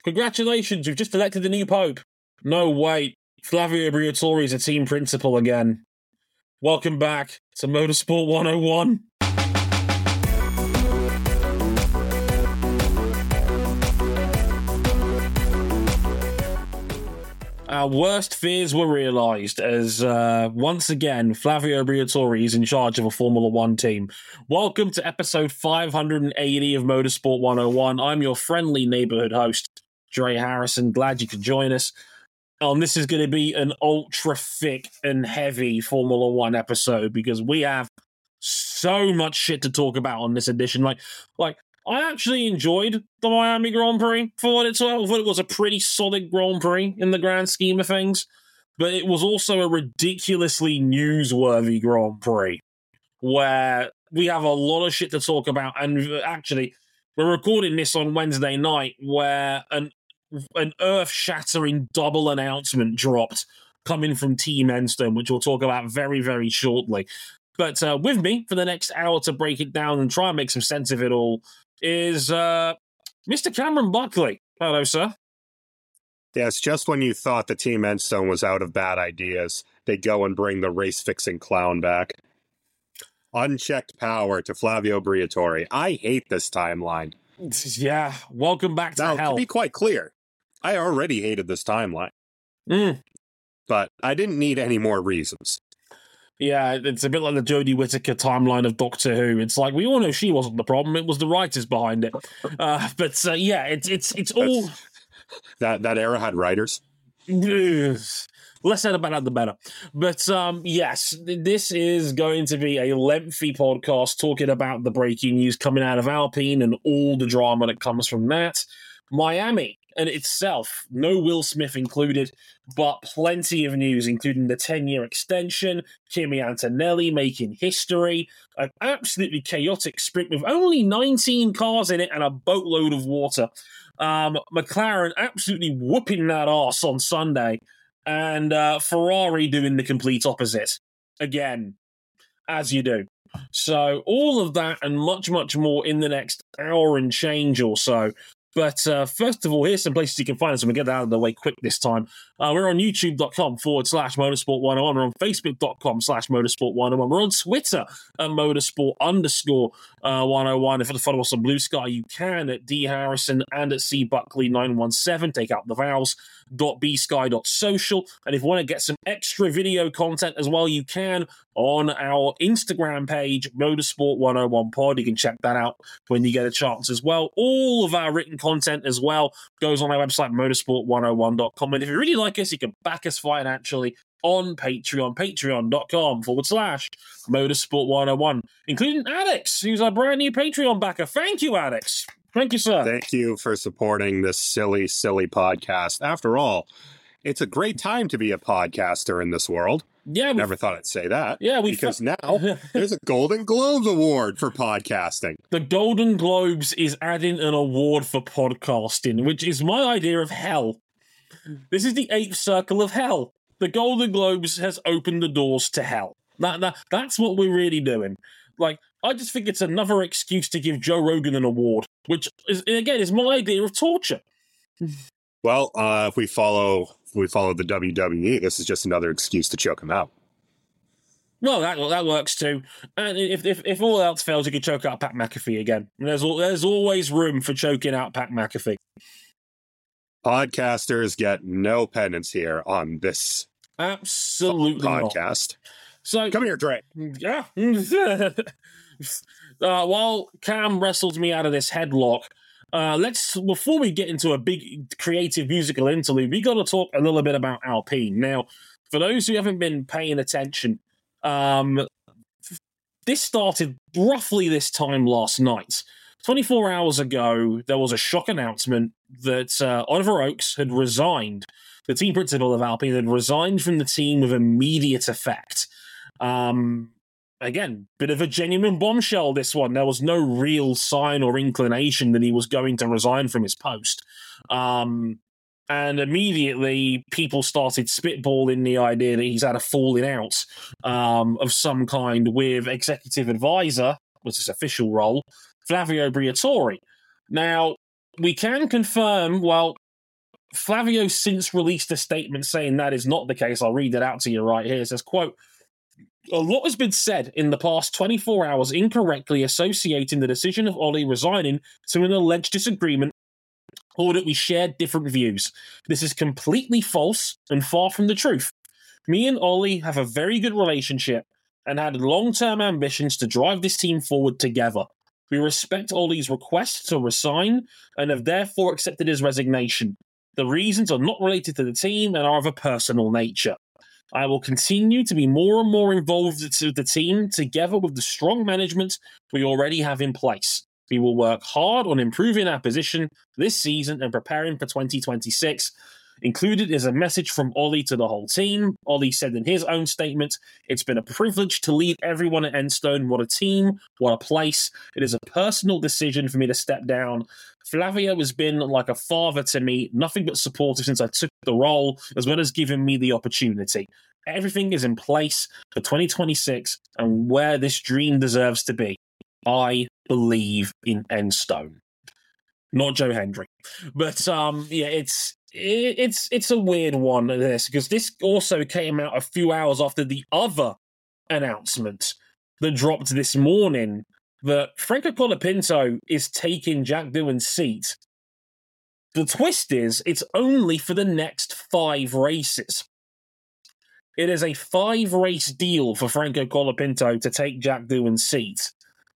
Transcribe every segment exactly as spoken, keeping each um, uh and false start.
Congratulations, we've just elected a new pope. No, wait. Flavio Briatore is a team principal again. Welcome back to Motorsport one oh one. Our worst fears were realised as, uh, once again, Flavio Briatore is in charge of a Formula One team. Welcome to episode five hundred eighty of Motorsport one oh one. I'm your friendly neighbourhood host, Dre Harrison. Glad you could join us. Um, this is going to be an ultra thick and heavy Formula One episode because we have so much shit to talk about on this edition. Like, like I actually enjoyed the Miami Grand Prix for what it's worth. I thought it was a pretty solid Grand Prix in the grand scheme of things, but it was also a ridiculously newsworthy Grand Prix where we have a lot of shit to talk about. And actually, we're recording this on Wednesday night where an an earth-shattering double announcement dropped coming from Team Enstone, which we'll talk about very, very shortly. But uh, with me for the next hour to break it down and try and make some sense of it all is uh, Mister Cameron Buckley. Hello, sir. Yes, just when you thought the Team Enstone was out of bad ideas, they go and bring the race-fixing clown back. Unchecked power to Flavio Briatore. I hate this timeline. Yeah, welcome back to now, hell. To be quite clear, I already hated this timeline. Mm. But I didn't need any more reasons. Yeah, it's a bit like the Jodie Whittaker timeline of Doctor Who. It's like, we all know she wasn't the problem, it was the writers behind it. Uh, but uh, yeah, it's it's it's all... that that era had writers? Less said about that, the better. But um, yes, this is going to be a lengthy podcast talking about the breaking news coming out of Alpine and all the drama that comes from that. Miami in itself, no Will Smith included, but plenty of news, including the ten-year extension, Kimi Antonelli making history, an absolutely chaotic sprint with only nineteen cars in it and a boatload of water. Um, McLaren absolutely whooping that arse on Sunday, and uh, Ferrari doing the complete opposite. Again, as you do. So all of that and much, much more in the next hour and change or so. But uh, first of all, here's some places you can find us, and we'll get that out of the way quick this time. Uh, we're on youtube.com forward slash motorsport 101. We're on facebook.com slash motorsport 101. We're on Twitter at motorsport underscore uh, 101. If you want to follow us on Blue Sky, you can at D Harrison and at C Buckley nine one seven. Take out the vowels. .bsky.social. And if you want to get some extra video content as well, you can on our Instagram page, Motorsport one oh one Pod. You can check that out when you get a chance as well. All of our written content as well goes on our website, motorsport one oh one dot com. And if you really like us, you can back us financially on Patreon, patreon.com forward slash motorsport 101, including Alex, who's our brand new Patreon backer. Thank you, Alex. Thank you, sir. Thank you for supporting this silly, silly podcast. After all, it's a great time to be a podcaster in this world. Yeah, never thought I'd say that. Yeah, we because now there's a Golden Globes award for podcasting. The Golden Globes is adding an award for podcasting, which is my idea of hell. This is the eighth circle of hell. The Golden Globes has opened the doors to hell. That, that that's what we're really doing. Like, I just think it's another excuse to give Joe Rogan an award, which is, again, is my idea of torture. Well, uh, if we follow if we follow the W W E, this is just another excuse to choke him out. Well, that that works too. And if if, if all else fails, you can choke out Pat McAfee again. There's there's always room for choking out Pat McAfee. Podcasters get no penance here on this absolutely podcast. Not. So come here, Dre. Yeah. uh, while Cam wrestled me out of this headlock, uh, let's before we get into a big creative musical interlude, we got to talk a little bit about Alpine. Now, for those who haven't been paying attention, um, this started roughly this time last night. twenty-four hours ago, there was a shock announcement that uh, Oliver Oakes had resigned. The team principal of Alpine had resigned from the team with immediate effect. Um, again, bit of a genuine bombshell, this one. There was no real sign or inclination that he was going to resign from his post. Um, and immediately people started spitballing the idea that he's had a falling out um, of some kind with executive advisor, was his official role, Flavio Briatore. Now, we can confirm, well, Flavio since released a statement saying that is not the case. I'll read it out to you right here. It says, quote, a lot has been said in the past twenty-four hours incorrectly associating the decision of Ollie resigning to an alleged disagreement or that we shared different views. This is completely false and far from the truth. Me and Ollie have a very good relationship and had long-term ambitions to drive this team forward together. We respect Ollie's request to resign and have therefore accepted his resignation. The reasons are not related to the team and are of a personal nature. I will continue to be more and more involved with the team together with the strong management we already have in place. We will work hard on improving our position this season and preparing for twenty twenty-six. Included is a message from Ollie to the whole team. Ollie said in his own statement, it's been a privilege to lead everyone at Enstone. What a team, what a place. It is a personal decision for me to step down. Flavio has been like a father to me, nothing but supportive since I took the role, as well as giving me the opportunity. Everything is in place for twenty twenty-six and where this dream deserves to be. I believe in Enstone. Not Joe Hendry. But um, yeah, it's it, it's it's a weird one, this, because this also came out a few hours after the other announcement that dropped this morning that Franco Colapinto is taking Jack Doohan's seat. The twist is, it's only for the next five races. It is a five-race deal for Franco Colapinto to take Jack Doohan's seat.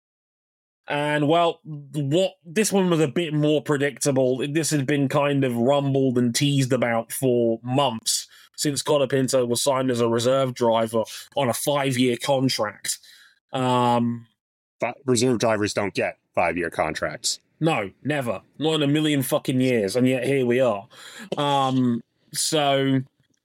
And, well, what this one was a bit more predictable. This had been kind of rumbled and teased about for months since Colapinto was signed as a reserve driver on a five-year contract. Um... But reserve drivers don't get five-year contracts. No, never. Not in a million fucking years, and yet here we are. Um, so,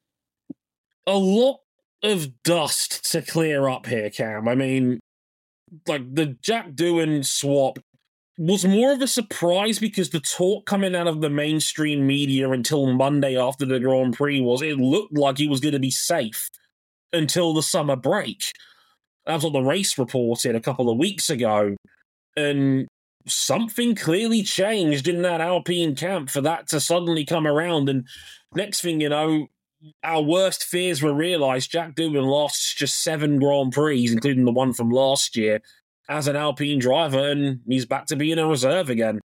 a lot of dust to clear up here, Cam. I mean, like, the Jack Doohan swap was more of a surprise because the talk coming out of the mainstream media until Monday after the Grand Prix was it looked like he was going to be safe until the summer break. That's what the race reported a couple of weeks ago. And something clearly changed in that Alpine camp for that to suddenly come around. And next thing you know, our worst fears were realised. Jack Doohan lost just seven Grand Prix, including the one from last year, as an Alpine driver, and he's back to being a reserve again.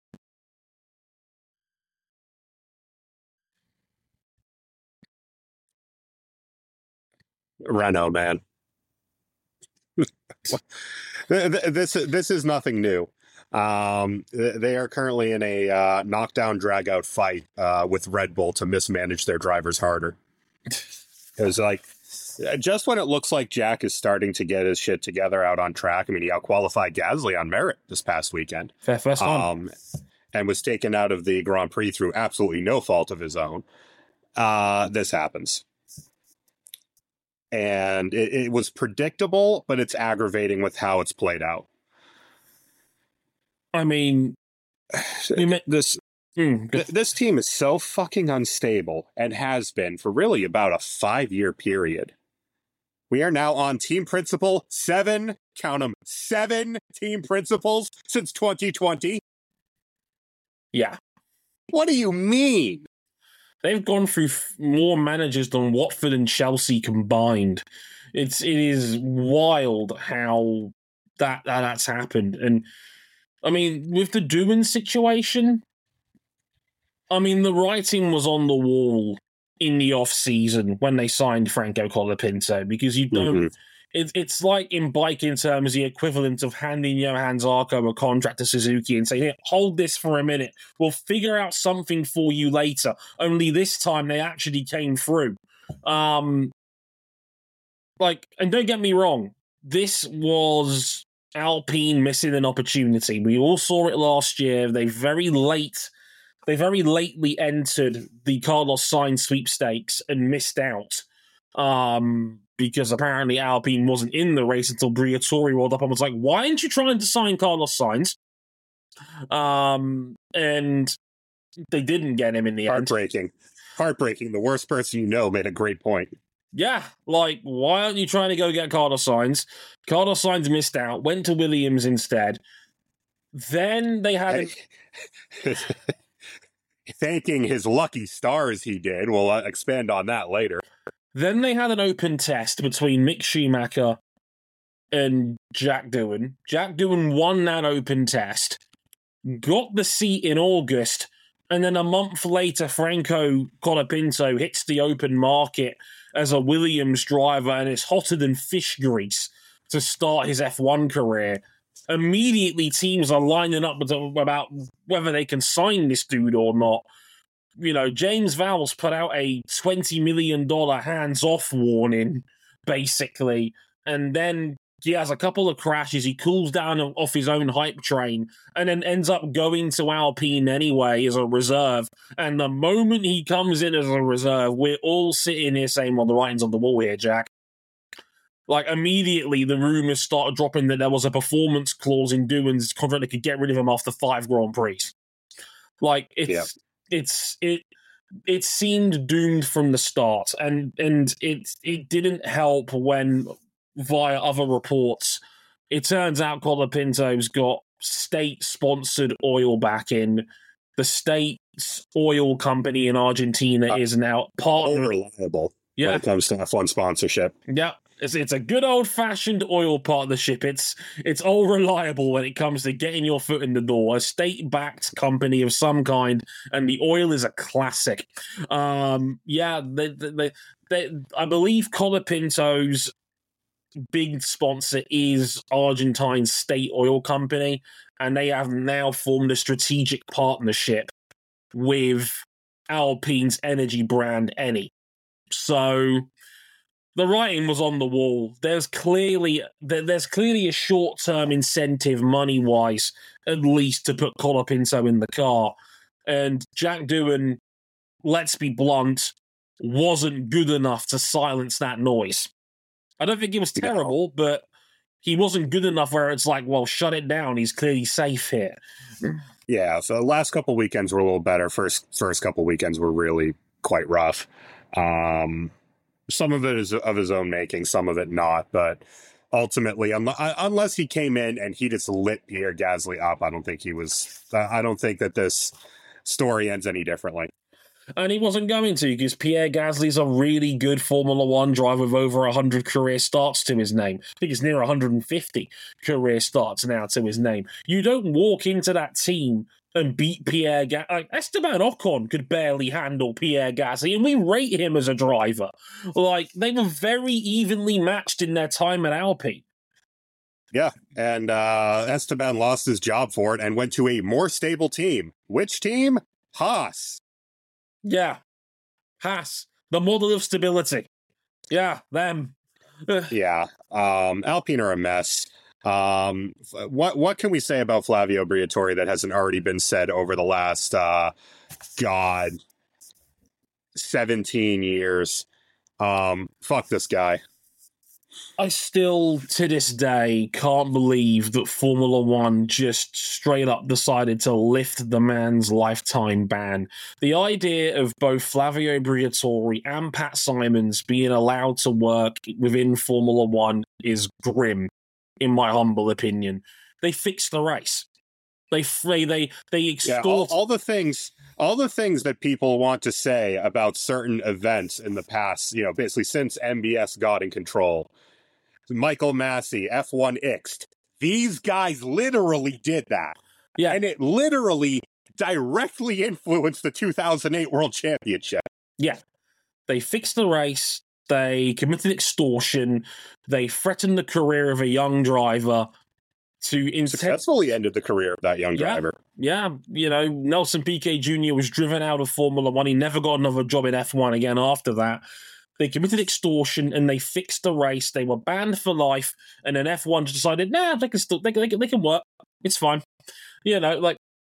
Renault, man. this this is nothing new. Um, they are currently in a uh, knockdown, drag-out fight uh, with Red Bull to mismanage their drivers harder. Because, like, just when it looks like Jack is starting to get his shit together out on track, I mean, he outqualified Gasly on merit this past weekend. Fair first time. Um, and was taken out of the Grand Prix through absolutely no fault of his own. Uh, this happens. And it, it was predictable, but it's aggravating with how it's played out. I mean, we met this mm, th- this team is so fucking unstable and has been for really about a five-year period. We are now on team principal seven, count them, seven team principals since twenty twenty. Yeah. What do you mean? They've gone through f- more managers than Watford and Chelsea combined. It's it is wild how that, that that's happened. And I mean, with the Doohan situation, I mean, the writing was on the wall in the off season when they signed Franco Colapinto, because you don't. Mm-hmm. It, it's like in biking terms, the equivalent of handing Johan Zarco a contract to Suzuki and saying, "Here, hold this for a minute. We'll figure out something for you later." Only this time they actually came through. Um, like, and don't get me wrong, this was Alpine missing an opportunity. We all saw it last year. They very late, they very lately entered the Carlos Sainz sweepstakes and missed out. Um, because apparently Alpine wasn't in the race until Briatore rolled up and was like, why aren't you trying to sign Carlos Sainz? Um, and they didn't get him in the Heartbreaking. end. Heartbreaking. Heartbreaking. The worst person you know made a great point. Yeah, like, why aren't you trying to go get Carlos Sainz? Carlos Sainz missed out, went to Williams instead. Then they had... Hey. thanking his lucky stars he did. We'll uh, expand on that later. Then they had an open test between Mick Schumacher and Jack Doohan. Jack Doohan won that open test, got the seat in August, and then a month later, Franco Colapinto hits the open market as a Williams driver and is hotter than fish grease to start his F one career. Immediately, teams are lining up about whether they can sign this dude or not. You know, James Vowles put out a twenty million dollars hands-off warning, basically, and then he has a couple of crashes, he cools down off his own hype train, and then ends up going to Alpine anyway as a reserve. And the moment he comes in as a reserve, we're all sitting here saying, well, the writing's on the wall here, Jack. Like, immediately, the rumours started dropping that there was a performance clause in Doohan's contract that could get rid of him after five Grand Prix. Like, it's... Yeah. It's it it seemed doomed from the start, and and it it didn't help when via other reports it turns out Colapinto's got state sponsored oil backing. The state's oil company in Argentina uh, is now partner reliable yeah. when it comes to F one sponsorship. Yeah. It's, it's a good old-fashioned oil partnership. It's it's all reliable when it comes to getting your foot in the door. A state-backed company of some kind, and the oil is a classic. Um, yeah, they, they, they, I believe Colapinto's big sponsor is Argentine's state oil company, and they have now formed a strategic partnership with Alpine's energy brand, Eni. So... the writing was on the wall. There's clearly there's clearly a short-term incentive, money-wise, at least, to put Colapinto in the car. And Jack Doohan, let's be blunt, wasn't good enough to silence that noise. I don't think it was terrible, no. but he wasn't good enough where it's like, well, shut it down. He's clearly safe here. Yeah, so the last couple weekends were a little better. First, first couple weekends were really quite rough. Um... Some of it is of his own making, some of it not. But ultimately, un- unless he came in and he just lit Pierre Gasly up, I don't think he was. I don't think that this story ends any differently. And he wasn't going to, because Pierre Gasly's a really good Formula One driver with over one hundred career starts to his name. I think it's near one hundred fifty career starts now to his name. You don't walk into that team and beat Pierre Gasly. Like, Esteban Ocon could barely handle Pierre Gasly, and we rate him as a driver. Like, they were very evenly matched in their time at Alpine. Yeah, and uh, Esteban lost his job for it and went to a more stable team. Which team? Haas. Yeah, Haas, the model of stability. Yeah, them. yeah, um, Alpine are a mess. Um, what what can we say about Flavio Briatore that hasn't already been said over the last, uh, God, seventeen years? Um, fuck this guy. I still, to this day, can't believe that Formula One just straight up decided to lift the man's lifetime ban. The idea of both Flavio Briatore and Pat Simons being allowed to work within Formula One is grim, in my humble opinion. They fixed the race. They they they, they extort... Yeah, all, all the things... All the things that people want to say about certain events in the past, you know, basically since M B S got in control, Michael Massey, F one Ixed, these guys literally did that. Yeah. And it literally directly influenced the two thousand eight World Championship. Yeah. They fixed the race, they committed extortion, they threatened the career of a young driver, to instead successfully ended the career of that young yeah, driver. Yeah, you know, Nelson Piquet Junior was driven out of Formula One. He never got another job in F one again after that. They committed extortion and they fixed the race. They were banned for life, and then F one decided, nah, they can still they can, they can, they can work. It's fine. You know, like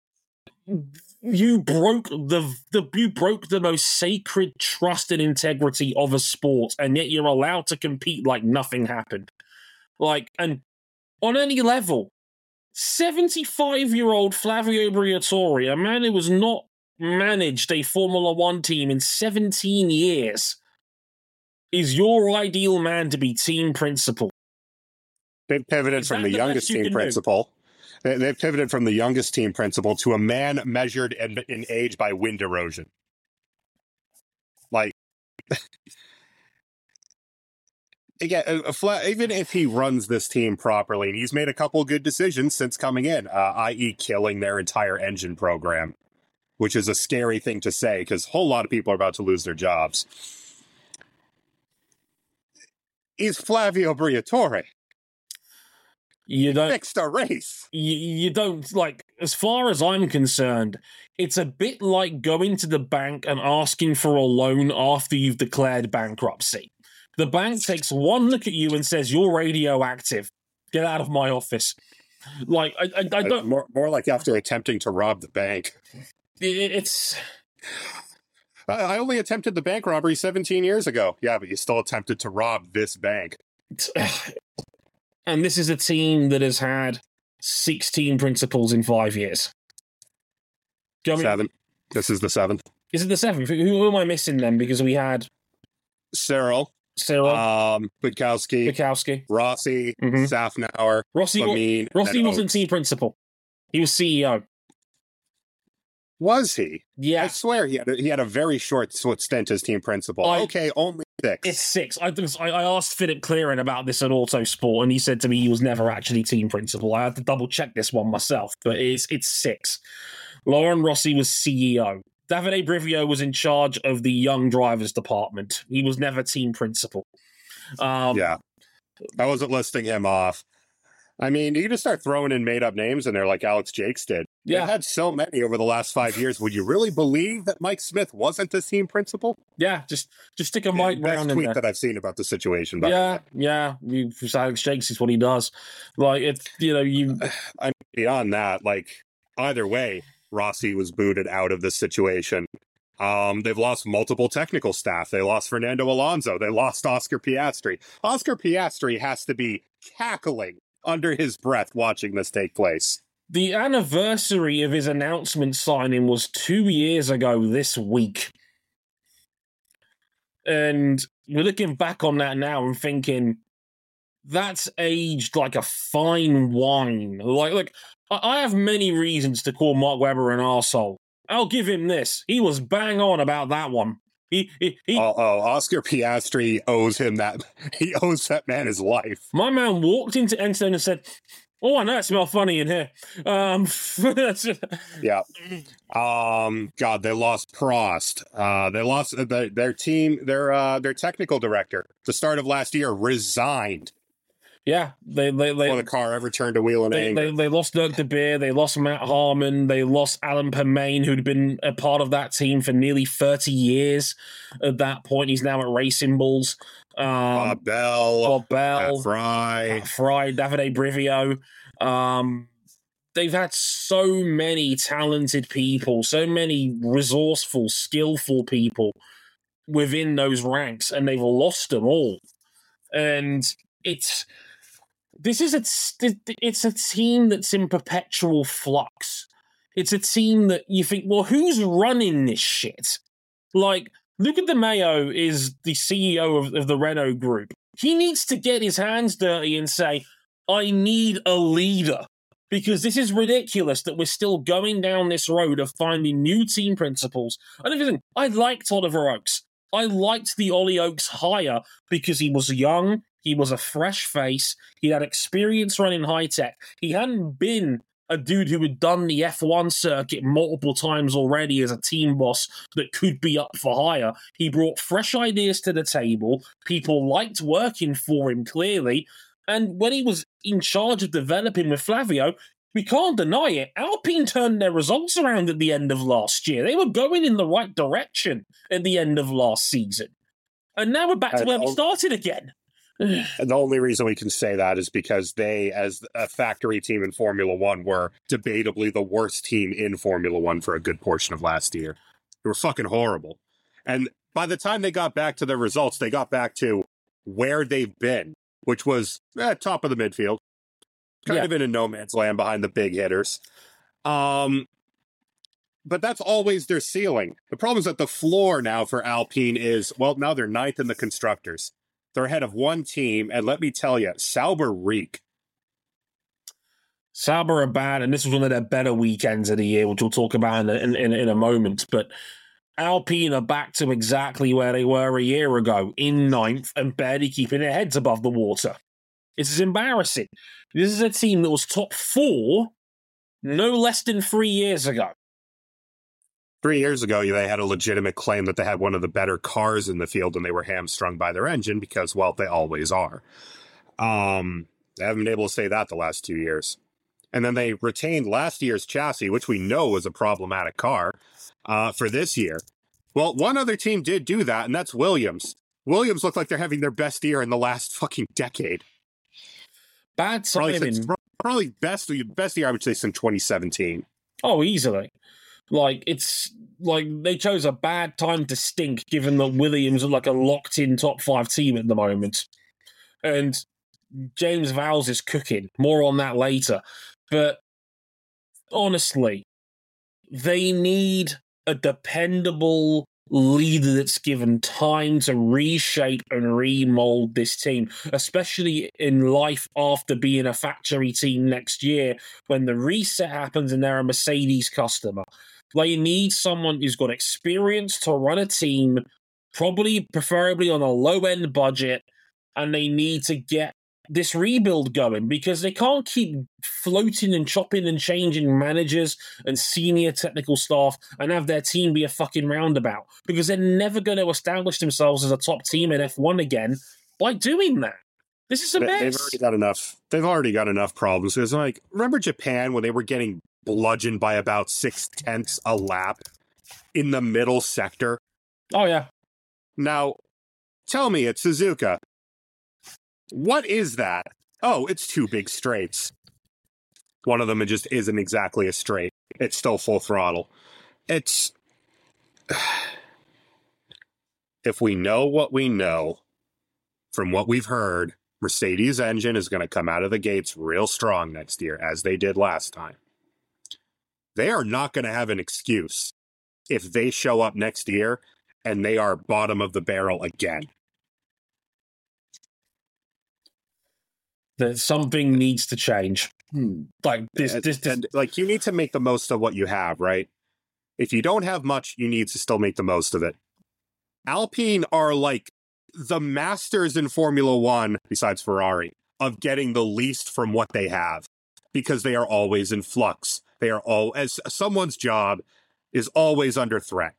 you broke the the you broke the most sacred trust and integrity of a sport, and yet you're allowed to compete like nothing happened. Like, and on any level, seventy-five-year-old Flavio Briatore, a man who has not managed a Formula One team in seventeen years, is your ideal man to be team principal. They've pivoted from the youngest team principal. They, they've pivoted from the youngest team principal to a man measured in, in age by wind erosion. Like, again, a, a flat, even if he runs this team properly, and he's made a couple good decisions since coming in, uh, that is killing their entire engine program, which is a scary thing to say because a whole lot of people are about to lose their jobs. Is Flavio Briatore. You don't fixed a race. You, you don't, like, as far as I'm concerned, it's a bit like going to the bank and asking for a loan after you've declared bankruptcy. The bank takes one look at you and says, you're radioactive. Get out of my office. Like, I, I, I don't... Uh, more, more like after attempting to rob the bank. It, it's... I, I only attempted the bank robbery seventeen years ago. Yeah, but you still attempted to rob this bank. And this is a team that has had sixteen principals in five years. Do you know what I mean? Seven. This is the seventh. Is it the seventh? Who, who am I missing then? Because we had... Cyril. Cyril. Um, Budkowski. Budkowski. Rossi. Mm-hmm. Safnauer. Rossi, Lamine, Rossi wasn't Oates. team principal. He was C E O. Was he? Yeah. I swear he had a, he had a very short stint as team principal. I- okay, only six. It's six. I, I I asked Philip Clearing about this at Autosport, and he said to me he was never actually team principal. I had to double check this one myself, but it's it's six. Lauren Rossi was C E O. Davide Brivio was in charge of the young drivers department. He was never team principal. Um, Yeah. I wasn't listing him off. I mean, you can just start throwing in made-up names in there like Alex Jakes did. Yeah. They've had so many over the last five years. Would you really believe that Mike Smith wasn't the team principal? Yeah, just just stick a mic Best round in tweet there. that I've seen about the situation. But Yeah, yeah. You, Alex Jakes is what he does. Like, it's, you know, you... I mean, beyond that, like, either way, Rossi was booted out of this situation. Um, they've lost multiple technical staff. They lost Fernando Alonso. They lost Oscar Piastri. Oscar Piastri has to be cackling under his breath watching this take place. The anniversary of his announcement signing was two years ago this week. And we're looking back on that now and thinking, that's aged like a fine wine. Like, look, I I have many reasons to call Mark Webber an arsehole. I'll give him this. He was bang on about that one. He, he, he, Oh, oh, Oscar Piastri owes him that. He owes that man his life. My man walked into Enstone and said, oh, I know it smells funny in here. Um, Yeah. Um. God, they lost Prost. Uh, they lost uh, their, their team. Their uh, their technical director. The start of last year resigned yeah, they they they, before the car ever turned a wheel in they, anger. they they lost Dirk De Beer, they lost Matt Harmon, they lost Alan Permain, who'd been a part of that team for nearly thirty years. At that point, he's now at Racing Bulls. Um, Bob Bell, Bob Bell, Pat Fry. Pat Fry, Davide Brivio. Um, they've had so many talented people, so many resourceful, skillful people within those ranks, and they've lost them all. And it's this is a it's a team that's in perpetual flux. It's a team that you think, well, who's running this shit? Like, Luca De Meo is the C E O of, of the Renault Group. He needs to get his hands dirty and say, I need a leader. Because this is ridiculous that we're still going down this road of finding new team principals. And listen, I liked Oliver Oakes. I liked the Ollie Oakes hire because he was young, he was a fresh face, he had experience running high tech. He hadn't been a dude who had done the F one circuit multiple times already as a team boss that could be up for hire. He brought fresh ideas to the table. People liked working for him, clearly. And when he was in charge of developing with Flavio, we can't deny it, Alpine turned their results around at the end of last year. They were going in the right direction at the end of last season. And now we're back to And where we al- started again. And the only reason we can say that is because they, as a factory team in Formula One, were debatably the worst team in Formula One for a good portion of last year. They were fucking horrible. And by the time they got back to their results, they got back to where they've been, which was eh, top of the midfield, kind Yeah. of in a no man's land behind the big hitters. Um, but that's always their ceiling. The problem is that the floor now for Alpine is, well, now they're ninth in the constructors. They're ahead of one team, and let me tell you, Sauber reek. Sauber are bad, and this was one of their better weekends of the year, which we'll talk about in, in, in a moment. But Alpine are back to exactly where they were a year ago, in ninth and barely keeping their heads above the water. This is embarrassing. This is a team that was top four no less than three years ago. Three years ago, they had a legitimate claim that they had one of the better cars in the field and they were hamstrung by their engine because, well, they always are. Um, they haven't been able to say that the last two years. And then they retained last year's chassis, which we know was a problematic car, uh, for this year. Well, one other team did do that, and that's Williams. Williams look like they're having their best year in the last fucking decade. Bad Probably, timing. since, probably best, best year, I would say, since twenty seventeen. Oh, easily. Like, it's like they chose a bad time to stink, given that Williams are like a locked-in top five team at the moment. And James Vowles is cooking. More on that later. But honestly, they need a dependable leader that's given time to reshape and remold this team, especially in life after being a factory team next year when the reset happens and they're a Mercedes customer. They need someone who's got experience to run a team, probably preferably on a low-end budget, and they need to get this rebuild going because they can't keep floating and chopping and changing managers and senior technical staff and have their team be a fucking roundabout because they're never going to establish themselves as a top team in F one again by doing that. This is a mess. They've already got enough. They've already got enough problems. It's like, remember Japan when they were getting bludgeoned by about six tenths a lap in the middle sector? Oh, yeah. Now, tell me at Suzuka, what is that? Oh, it's two big straights. One of them just isn't exactly a straight. It's still full throttle. It's... If we know what we know, from what we've heard, Mercedes engine is going to come out of the gates real strong next year, as they did last time. They are not going to have an excuse if they show up next year and they are bottom of the barrel again. That something needs to change. Like this, and, this, this. and like you need to make the most of what you have, right? If you don't have much, you need to still make the most of it. Alpine are like the masters in Formula One, besides Ferrari, of getting the least from what they have, because they are always in flux. They are all as someone's job is always under threat.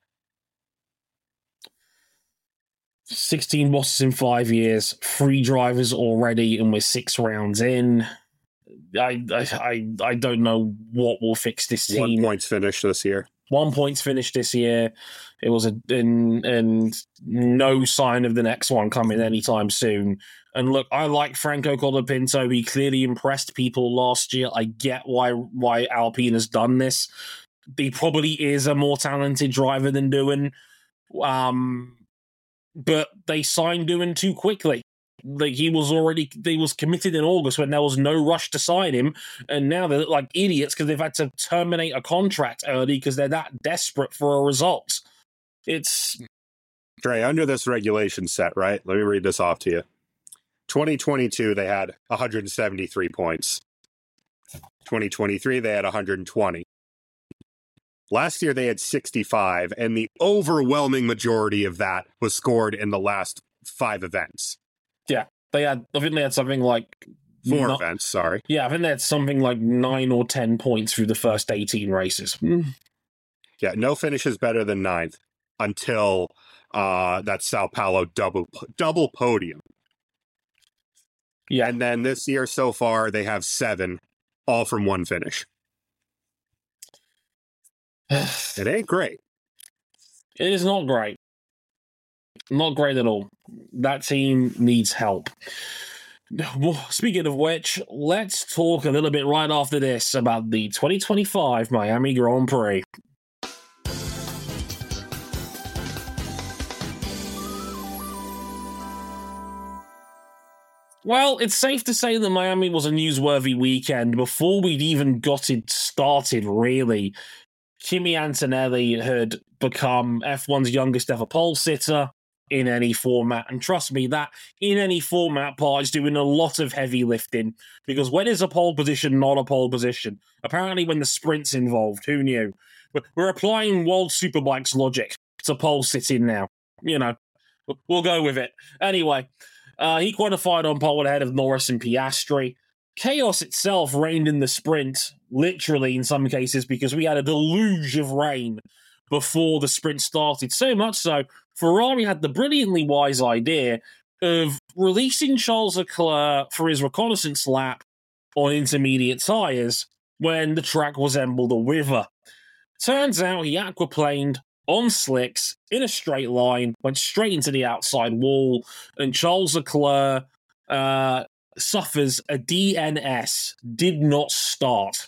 sixteen bosses in five years, three drivers already, and we're six rounds in. I I I don't know what will fix this team. One points finished this year. One point's finished this year. It was a and, and no sign of the next one coming anytime soon. And look, I like Franco Colapinto. He clearly impressed people last year. I get why why Alpine has done this. He probably is a more talented driver than Doohan. Um, but they signed Doohan too quickly. Like he was already, they was committed in August when there was no rush to sign him, and now they look like idiots because they've had to terminate a contract early because they're that desperate for a result. It's Trey, under this regulation set, right? Let me read this off to you. twenty twenty-two, they had one hundred seventy-three points. twenty twenty-three, they had one hundred twenty. Last year, they had sixty-five, and the overwhelming majority of that was scored in the last five events. Yeah, they had, I think they had something like... Four not, events, sorry. Yeah, I think they had something like nine or ten points through the first eighteen races. Mm. Yeah, no finish is better than ninth until uh, that Sao Paulo double double podium. Yeah. And then this year so far, they have seven, all from one finish. It ain't great. It is not great. Not great at all. That team needs help. Speaking of which, let's talk a little bit right after this about the twenty twenty-five Miami Grand Prix. Well, it's safe to say that Miami was a newsworthy weekend before we'd even got it started, really. Kimi Antonelli had become F one's youngest ever pole sitter. in any format. And trust me, that in any format part is doing a lot of heavy lifting, because when is a pole position not a pole position? Apparently when the sprint's involved, who knew? We're applying World Superbikes logic to pole sitting now. You know, we'll go with it. Anyway, uh, he qualified on pole ahead of Norris and Piastri. Chaos itself reigned in the sprint, literally in some cases, because we had a deluge of rain before the sprint started. So much so, Ferrari had the brilliantly wise idea of releasing Charles Leclerc for his reconnaissance lap on intermediate tyres when the track resembled a river. Turns out he aquaplaned on slicks in a straight line, went straight into the outside wall, and Charles Leclerc uh, suffers a D N S, did not start.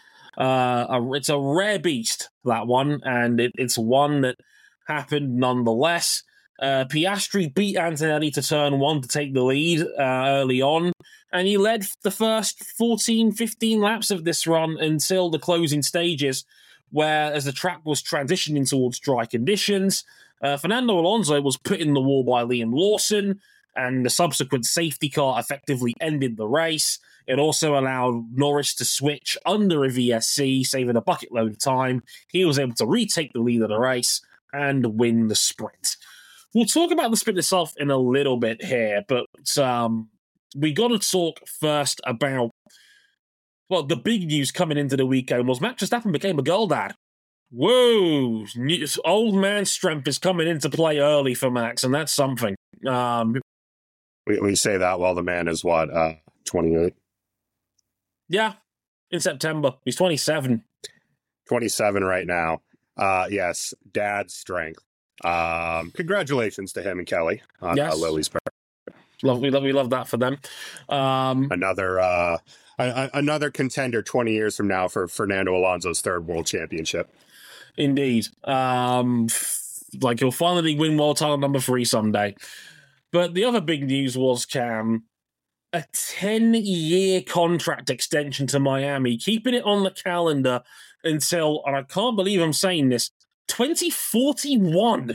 Uh, a, it's a rare beast, that one, and it, it's one that happened nonetheless. Uh, Piastri beat Antonelli to turn one to take the lead uh, early on, and he led the first fourteen, fifteen laps of this run until the closing stages, where as the track was transitioning towards dry conditions, uh, Fernando Alonso was put in the wall by Liam Lawson, and the subsequent safety car effectively ended the race. It also allowed Norris to switch under a V S C, saving a bucket load of time. He was able to retake the lead of the race and win the sprint. We'll talk about the sprint itself in a little bit here, but um, we got to talk first about, well, the big news coming into the weekend was Max Verstappen became a girl dad. Whoa! Old man strength is coming into play early for Max, and that's something. Um, we, we say that while the man is, what, uh, twenty-eight? Yeah, in September. He's twenty-seven. twenty-seven right now. Uh, yes, dad strength. Um, congratulations to him and Kelly on yes. uh, Lily's birth. Love, we love, we love that for them. Um, another, uh, a, a, another contender twenty years from now for Fernando Alonso's third world championship. Indeed. Um, like he'll finally win world title number three someday. But the other big news was, Cam, a ten-year contract extension to Miami, keeping it on the calendar until, and I can't believe I'm saying this, twenty forty-one.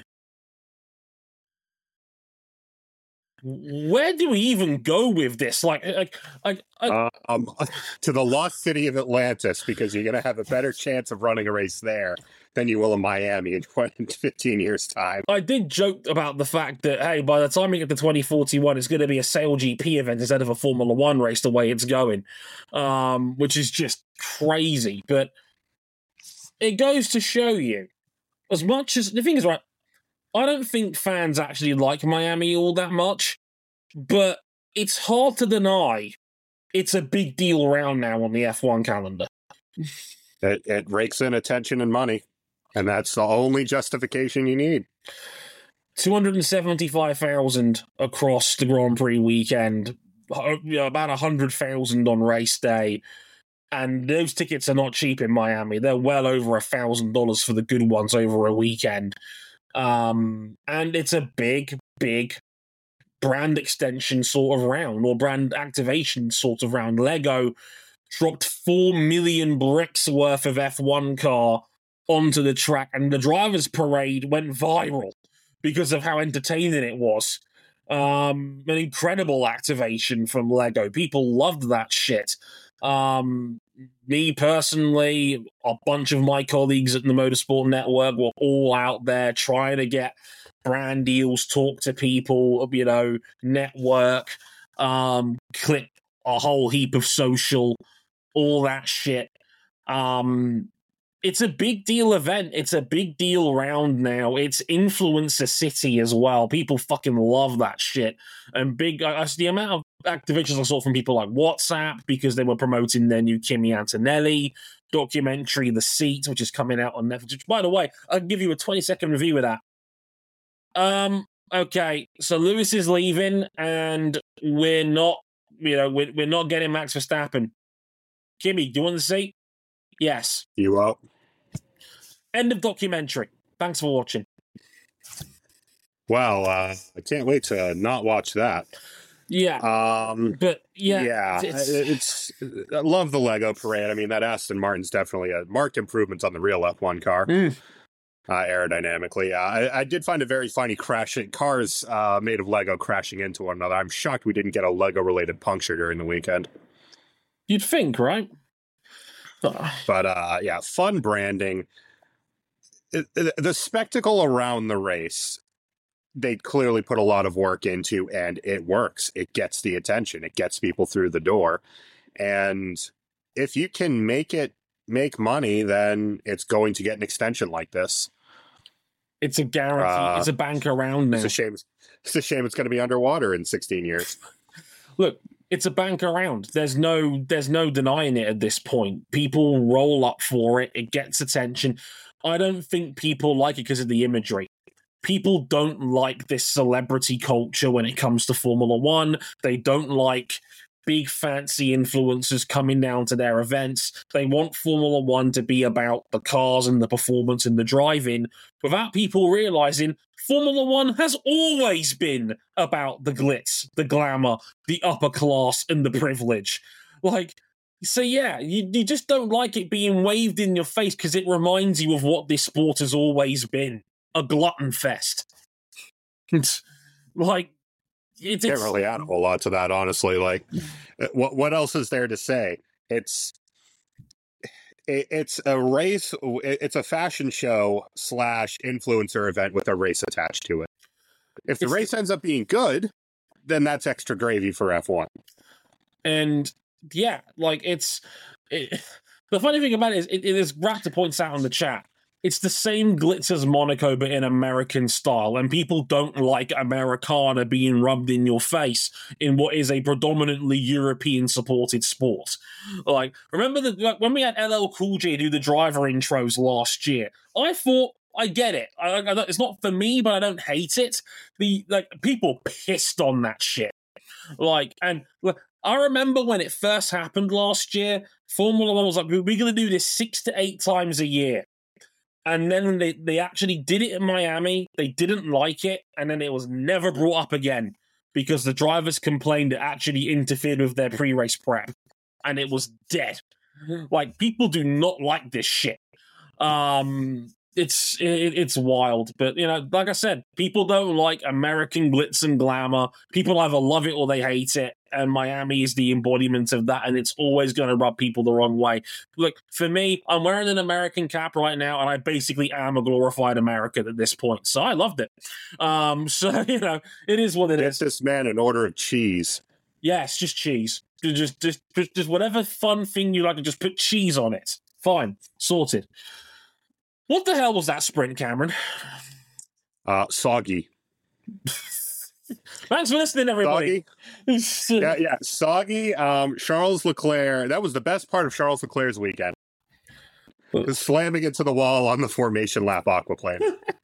Where do we even go with this? Like, like, like, like um, to the lost city of Atlantis, because you're going to have a better chance of running a race there than you will in Miami in fifteen years' time. I did joke about the fact that, hey, by the time we get to twenty forty-one, it's going to be a Sail G P event instead of a Formula One race the way it's going, um, which is just crazy. But it goes to show you, as much as, the thing is, right, I don't think fans actually like Miami all that much, but it's hard to deny it's a big deal around now on the F one calendar. It, it rakes in attention and money, and that's the only justification you need. two hundred seventy-five thousand across the Grand Prix weekend, you know, about one hundred thousand on race day, and those tickets are not cheap in Miami. They're well over one thousand dollars for the good ones over a weekend. Um, and it's a big, big brand extension sort of round, or brand activation sort of round. Lego dropped four million bricks worth of F one car onto the track, and the driver's parade went viral because of how entertaining it was. Um, an incredible activation from Lego. People loved that shit. Um, me personally, a bunch of my colleagues at the Motorsport Network were all out there trying to get brand deals, talk to people, you know, network, um, click a whole heap of social, all that shit. Um, it's a big deal event. It's a big deal round now. It's influenced the city as well. People fucking love that shit. And big, uh, the amount of activations I saw from people like WhatsApp, because they were promoting their new Kimi Antonelli documentary, The Seat, which is coming out on Netflix. Which, by the way, I'll give you a twenty second review of that. Um, okay, so Lewis is leaving, and we're not, you know, we're, we're not getting Max Verstappen. Kimi, do you want the seat? Yes. You up? End of documentary. Thanks for watching. Well, uh, I can't wait to not watch that. Yeah. Um, but yeah. Yeah. It's, it's, I love the Lego parade. I mean, that Aston Martin's definitely a marked improvement on the real F one car. Mm. uh, aerodynamically. Uh, I, I did find it very funny crashing cars uh, made of Lego crashing into one another. I'm shocked we didn't get a Lego-related puncture during the weekend. You'd think, right? But uh, yeah, fun branding. It, it, the spectacle around the race, they clearly put a lot of work into, and it works. It gets the attention. It gets people through the door. And if you can make it make money, then it's going to get an extension like this. It's a guarantee. Uh, it's a bank around now. It's a shame. It's a shame it's going to be underwater in sixteen years. Look, it's a bank around. There's no, there's no denying it at this point. People roll up for it. It gets attention. I don't think people like it because of the imagery. People don't like this celebrity culture when it comes to Formula One. They don't like big fancy influencers coming down to their events. They want Formula One to be about the cars and the performance and the driving without people realizing Formula One has always been about the glitz, the glamour, the upper class, and the privilege. Like, so yeah, you, you just don't like it being waved in your face because it reminds you of what this sport has always been. A glutton fest. It's like, It's, Can't really add a whole lot to that, honestly. Like, what what else is there to say? It's it, it's a race. It's a fashion show slash influencer event with a race attached to it. If the race ends up being good, then that's extra gravy for F one. And yeah, like it's it, the funny thing about it is, it, it is Raptor points out in the chat. It's the same glitz as Monaco, but in American style, and people don't like Americana being rubbed in your face in what is a predominantly European-supported sport. Like, remember the, like, when we had L L Cool J do the driver intros last year? I thought, I get it. I, I, it's not for me, but I don't hate it. The like people pissed on that shit. Like, and look, I remember when it first happened last year, Formula One was like, we're going to do this six to eight times a year. And then they, they actually did it in Miami. They didn't like it. And then it was never brought up again because the drivers complained it actually interfered with their pre-race prep. And it was dead. Like, people do not like this shit. Um, it's it, it's wild. But, you know, like I said, people don't like American glitz and glamour. People either love it or they hate it. And Miami is the embodiment of that, and it's always going to rub people the wrong way. Look, for me, I'm wearing an American cap right now, and I basically am a glorified American at this point. So I loved it. Um, so, you know, it is what it Get is. this man an order of cheese. Yes, just cheese. Just, just, just, just whatever fun thing you like to just put cheese on it. Fine. Sorted. What the hell was that sprint, Cameron? Uh, soggy. Thanks for listening, everybody. Soggy. yeah, yeah, soggy. Um, Charles Leclerc. That was the best part of Charles Leclerc's weekend. Was slamming into the wall on the formation lap aquaplane.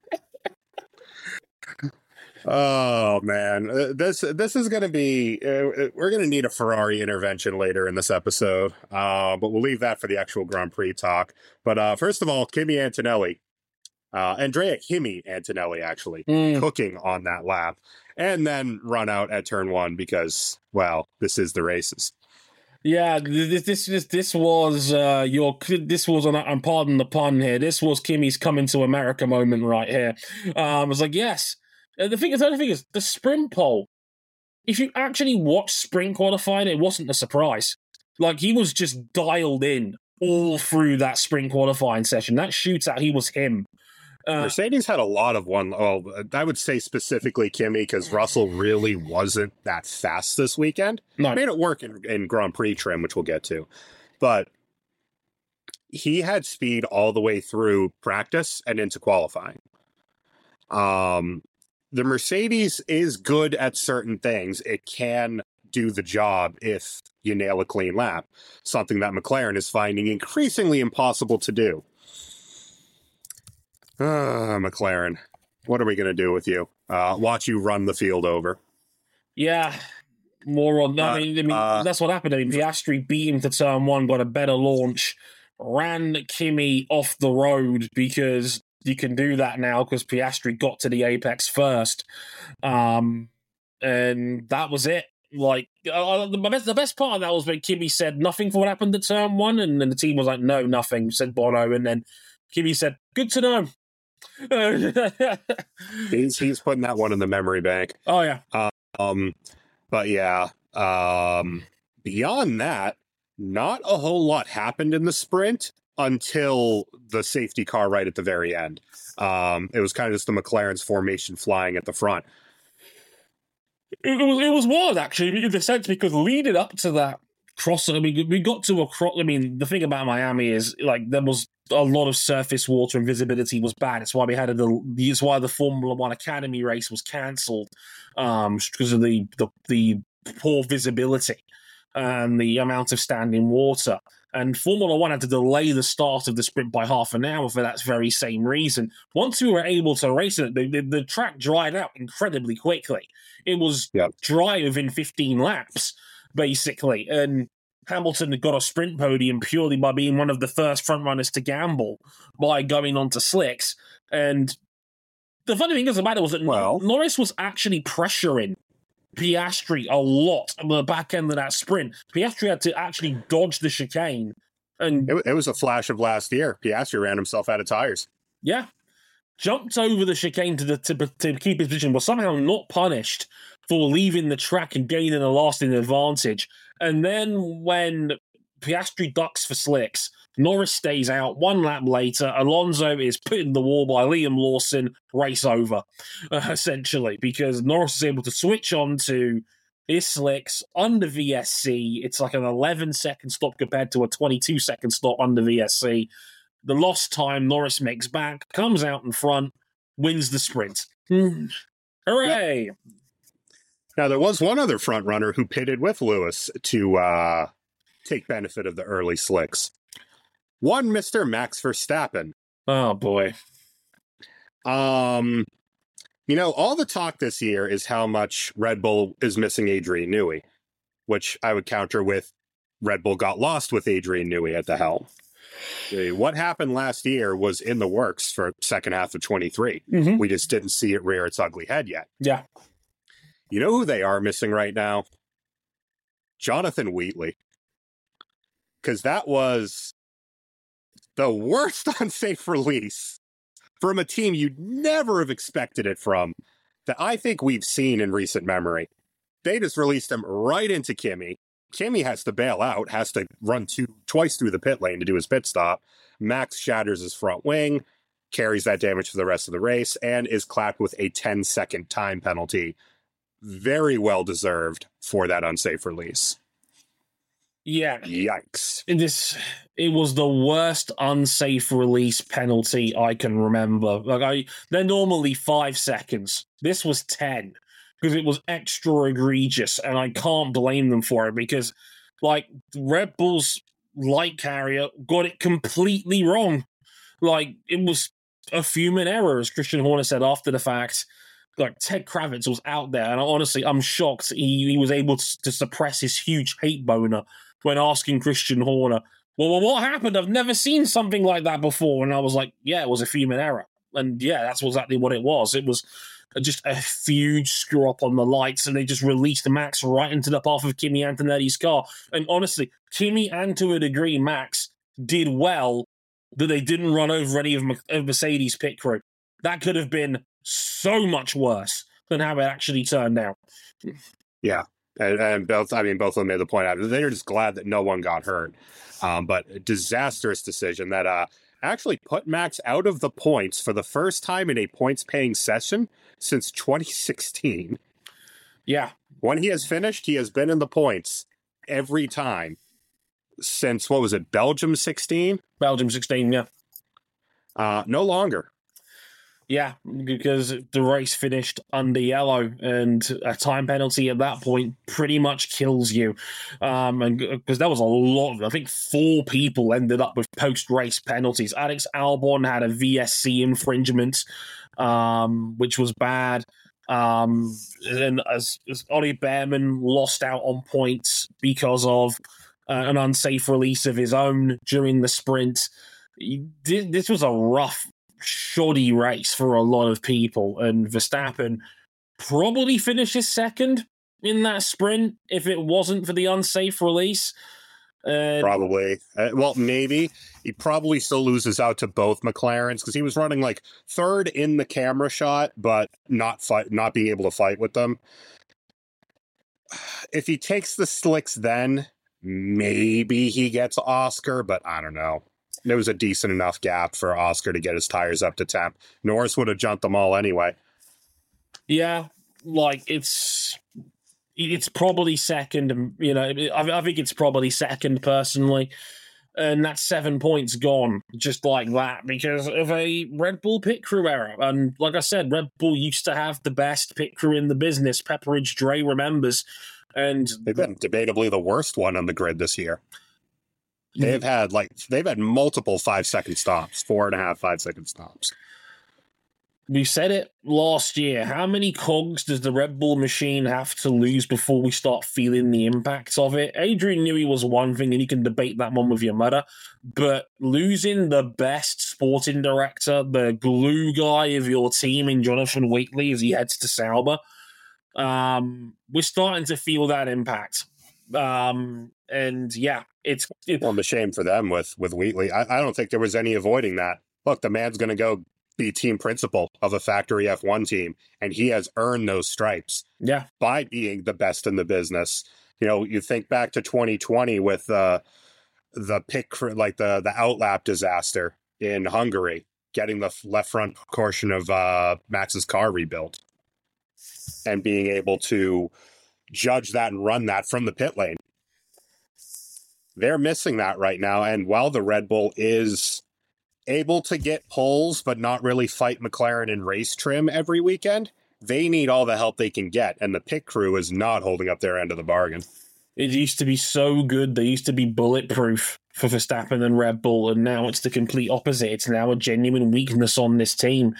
Oh man, uh, this this is going to be. Uh, we're going to need a Ferrari intervention later in this episode, uh, but we'll leave that for the actual Grand Prix talk. But uh, first of all, Kimi Antonelli, uh, Andrea Kimi Antonelli, actually mm. cooking on that lap. And then run out at turn one because, well, this is the races. Yeah, this this this, this was uh, your this was on. I'm pardon the pun here. This was Kimi's coming to America moment right here. Um, I was like, yes. Uh, the thing is, the other thing is the sprint pole. If you actually watch sprint qualifying, it wasn't a surprise. Like, he was just dialed in all through that sprint qualifying session. That shootout, he was him. Uh, Mercedes had a lot of one. Well, I would say specifically Kimi because Russell really wasn't that fast this weekend. No. Made it work in, in Grand Prix trim, which we'll get to. But he had speed all the way through practice and into qualifying. Um, the Mercedes is good at certain things. It can do the job if you nail a clean lap, something that McLaren is finding increasingly impossible to do. Ah, McLaren, what are we going to do with you? Uh, watch you run the field over. Yeah, more on that. Uh, I mean, I mean uh, that's what happened. I mean, Piastri beat him to turn one, got a better launch, ran Kimi off the road because you can do that now because Piastri got to the apex first. Um, and that was it. Like, uh, the, best, the best part of that was when Kimi said nothing for what happened at turn one, and then the team was like, no, nothing, said Bono. And then Kimi said, good to know. he's he's putting that one in the memory bank. Oh yeah. Um, but yeah. Um, beyond that, not a whole lot happened in the sprint until the safety car right at the very end. Um, it was kind of just the McLaren's formation flying at the front. It was it was wild actually in the sense because leading up to that cross, I mean, we got to a cross. I mean, the thing about Miami is like there was a lot of surface water and visibility was bad. That's why we had a. That's why the Formula One Academy race was cancelled um, because of the, the the poor visibility and the amount of standing water. And Formula One had to delay the start of the sprint by half an hour for that very same reason. Once we were able to race it, the, the, the track dried out incredibly quickly. It was yep. dry within fifteen laps, basically. And Hamilton got a sprint podium purely by being one of the first frontrunners to gamble by going on to slicks. And the funny thing is about it was that well, Norris was actually pressuring Piastri a lot on the back end of that sprint. Piastri had to actually dodge the chicane. And it, it was a flash of last year. Piastri ran himself out of tires. Yeah. Jumped over the chicane to, the, to, to keep his position, was somehow not punished for leaving the track and gaining a lasting advantage. And then when Piastri ducks for slicks, Norris stays out. One lap later, Alonso is put in the wall by Liam Lawson, race over, uh, essentially, because Norris is able to switch on to his slicks under V S C. It's like an eleven second stop compared to a twenty-two second stop under V S C. The lost time, Norris makes back, comes out in front, wins the sprint. Mm. Hooray! Yep. Now, there was one other front runner who pitted with Lewis to uh, take benefit of the early slicks. One Mister Max Verstappen. Oh, boy. Um, you know, all the talk this year is how much Red Bull is missing Adrian Newey, which I would counter with Red Bull got lost with Adrian Newey at the helm. What happened last year was in the works for second half of twenty-three. Mm-hmm. We just didn't see it rear its ugly head yet. Yeah. You know who they are missing right now? Jonathan Wheatley. Because that was the worst unsafe release from a team you'd never have expected it from that I think we've seen in recent memory. They just released him right into Kimi. Kimi has to bail out, has to run two twice through the pit lane to do his pit stop. Max shatters his front wing, carries that damage for the rest of the race, and is clapped with a ten second time penalty. Very well deserved for that unsafe release. Yeah. Yikes. This it was the worst unsafe release penalty I can remember. Like I they're normally five seconds. This was ten. Because it was extra egregious, and I can't blame them for it because, like, Red Bull's light carrier got it completely wrong. Like, it was a human error, as Christian Horner said after the fact. Like, Ted Kravitz was out there, and honestly, I'm shocked he, he was able to, to suppress his huge hate boner when asking Christian Horner, well, well, what happened? I've never seen something like that before. And I was like, yeah, it was a human error. And yeah, that's exactly what it was. It was just a huge screw up on the lights, and they just released the Max right into the path of Kimi Antonelli's car. And honestly, Kimi and to a degree, Max did well that they didn't run over any of Mercedes' pit crew. That could have been so much worse than how it actually turned out. Yeah, and, and both, I mean, both of them made the point out. They were just glad that no one got hurt. Um, but a disastrous decision that uh, actually put Max out of the points for the first time in a points-paying session since twenty sixteen. Yeah. When he has finished, he has been in the points every time since, what was it, Belgium sixteen? Belgium sixteen, yeah. Uh, no longer. Yeah, because the race finished under yellow, and a time penalty at that point pretty much kills you. Um, and because there was a lot of, I think four people ended up with post-race penalties. Alex Albon had a V S C infringement, um, which was bad. Um, and as, as Ollie Behrman lost out on points because of uh, an unsafe release of his own during the sprint. This was a rough, shoddy race for a lot of people, and Verstappen probably finishes second in that sprint if it wasn't for the unsafe release. Uh, Probably. Uh, well, maybe. He probably still loses out to both McLarens because he was running like third in the camera shot, but not fight, not being able to fight with them. If he takes the slicks, then maybe he gets Oscar, but I don't know. There was a decent enough gap for Oscar to get his tires up to temp. Norris would have jumped them all anyway. Yeah, like it's it's probably second. You know, I, I think it's probably second personally, and that's seven points gone just like that because of a Red Bull pit crew error. And like I said, Red Bull used to have the best pit crew in the business. Pepperidge Dre remembers, and they've been debatably the worst one on the grid this year. They've had like they've had multiple five second stops, four and a half, five second stops. We said it last year. How many cogs does the Red Bull machine have to lose before we start feeling the impacts of it? Adrian Newey was one thing, and you can debate that one with your mother. But losing the best sporting director, the glue guy of your team in Jonathan Wheatley as he heads to Sauber, um, we're starting to feel that impact. Um, and yeah, it's... It, well, the shame for them with, with Wheatley. I, I don't think there was any avoiding that. Look, the man's going to go be team principal of a factory F one team, and he has earned those stripes yeah. by being the best in the business. You know, you think back to twenty twenty with uh, the pick, like the, the outlap disaster in Hungary, getting the left front portion of uh, Max's car rebuilt and being able to judge that and run that from the pit lane. They're missing that right now, and while the Red Bull is able to get poles but not really fight McLaren in race trim every weekend, they need all the help they can get, and the pit crew is not holding up their end of the bargain. It used to be so good. They used to be bulletproof for Verstappen and Red Bull, and now it's the complete opposite. It's now a genuine weakness on this team,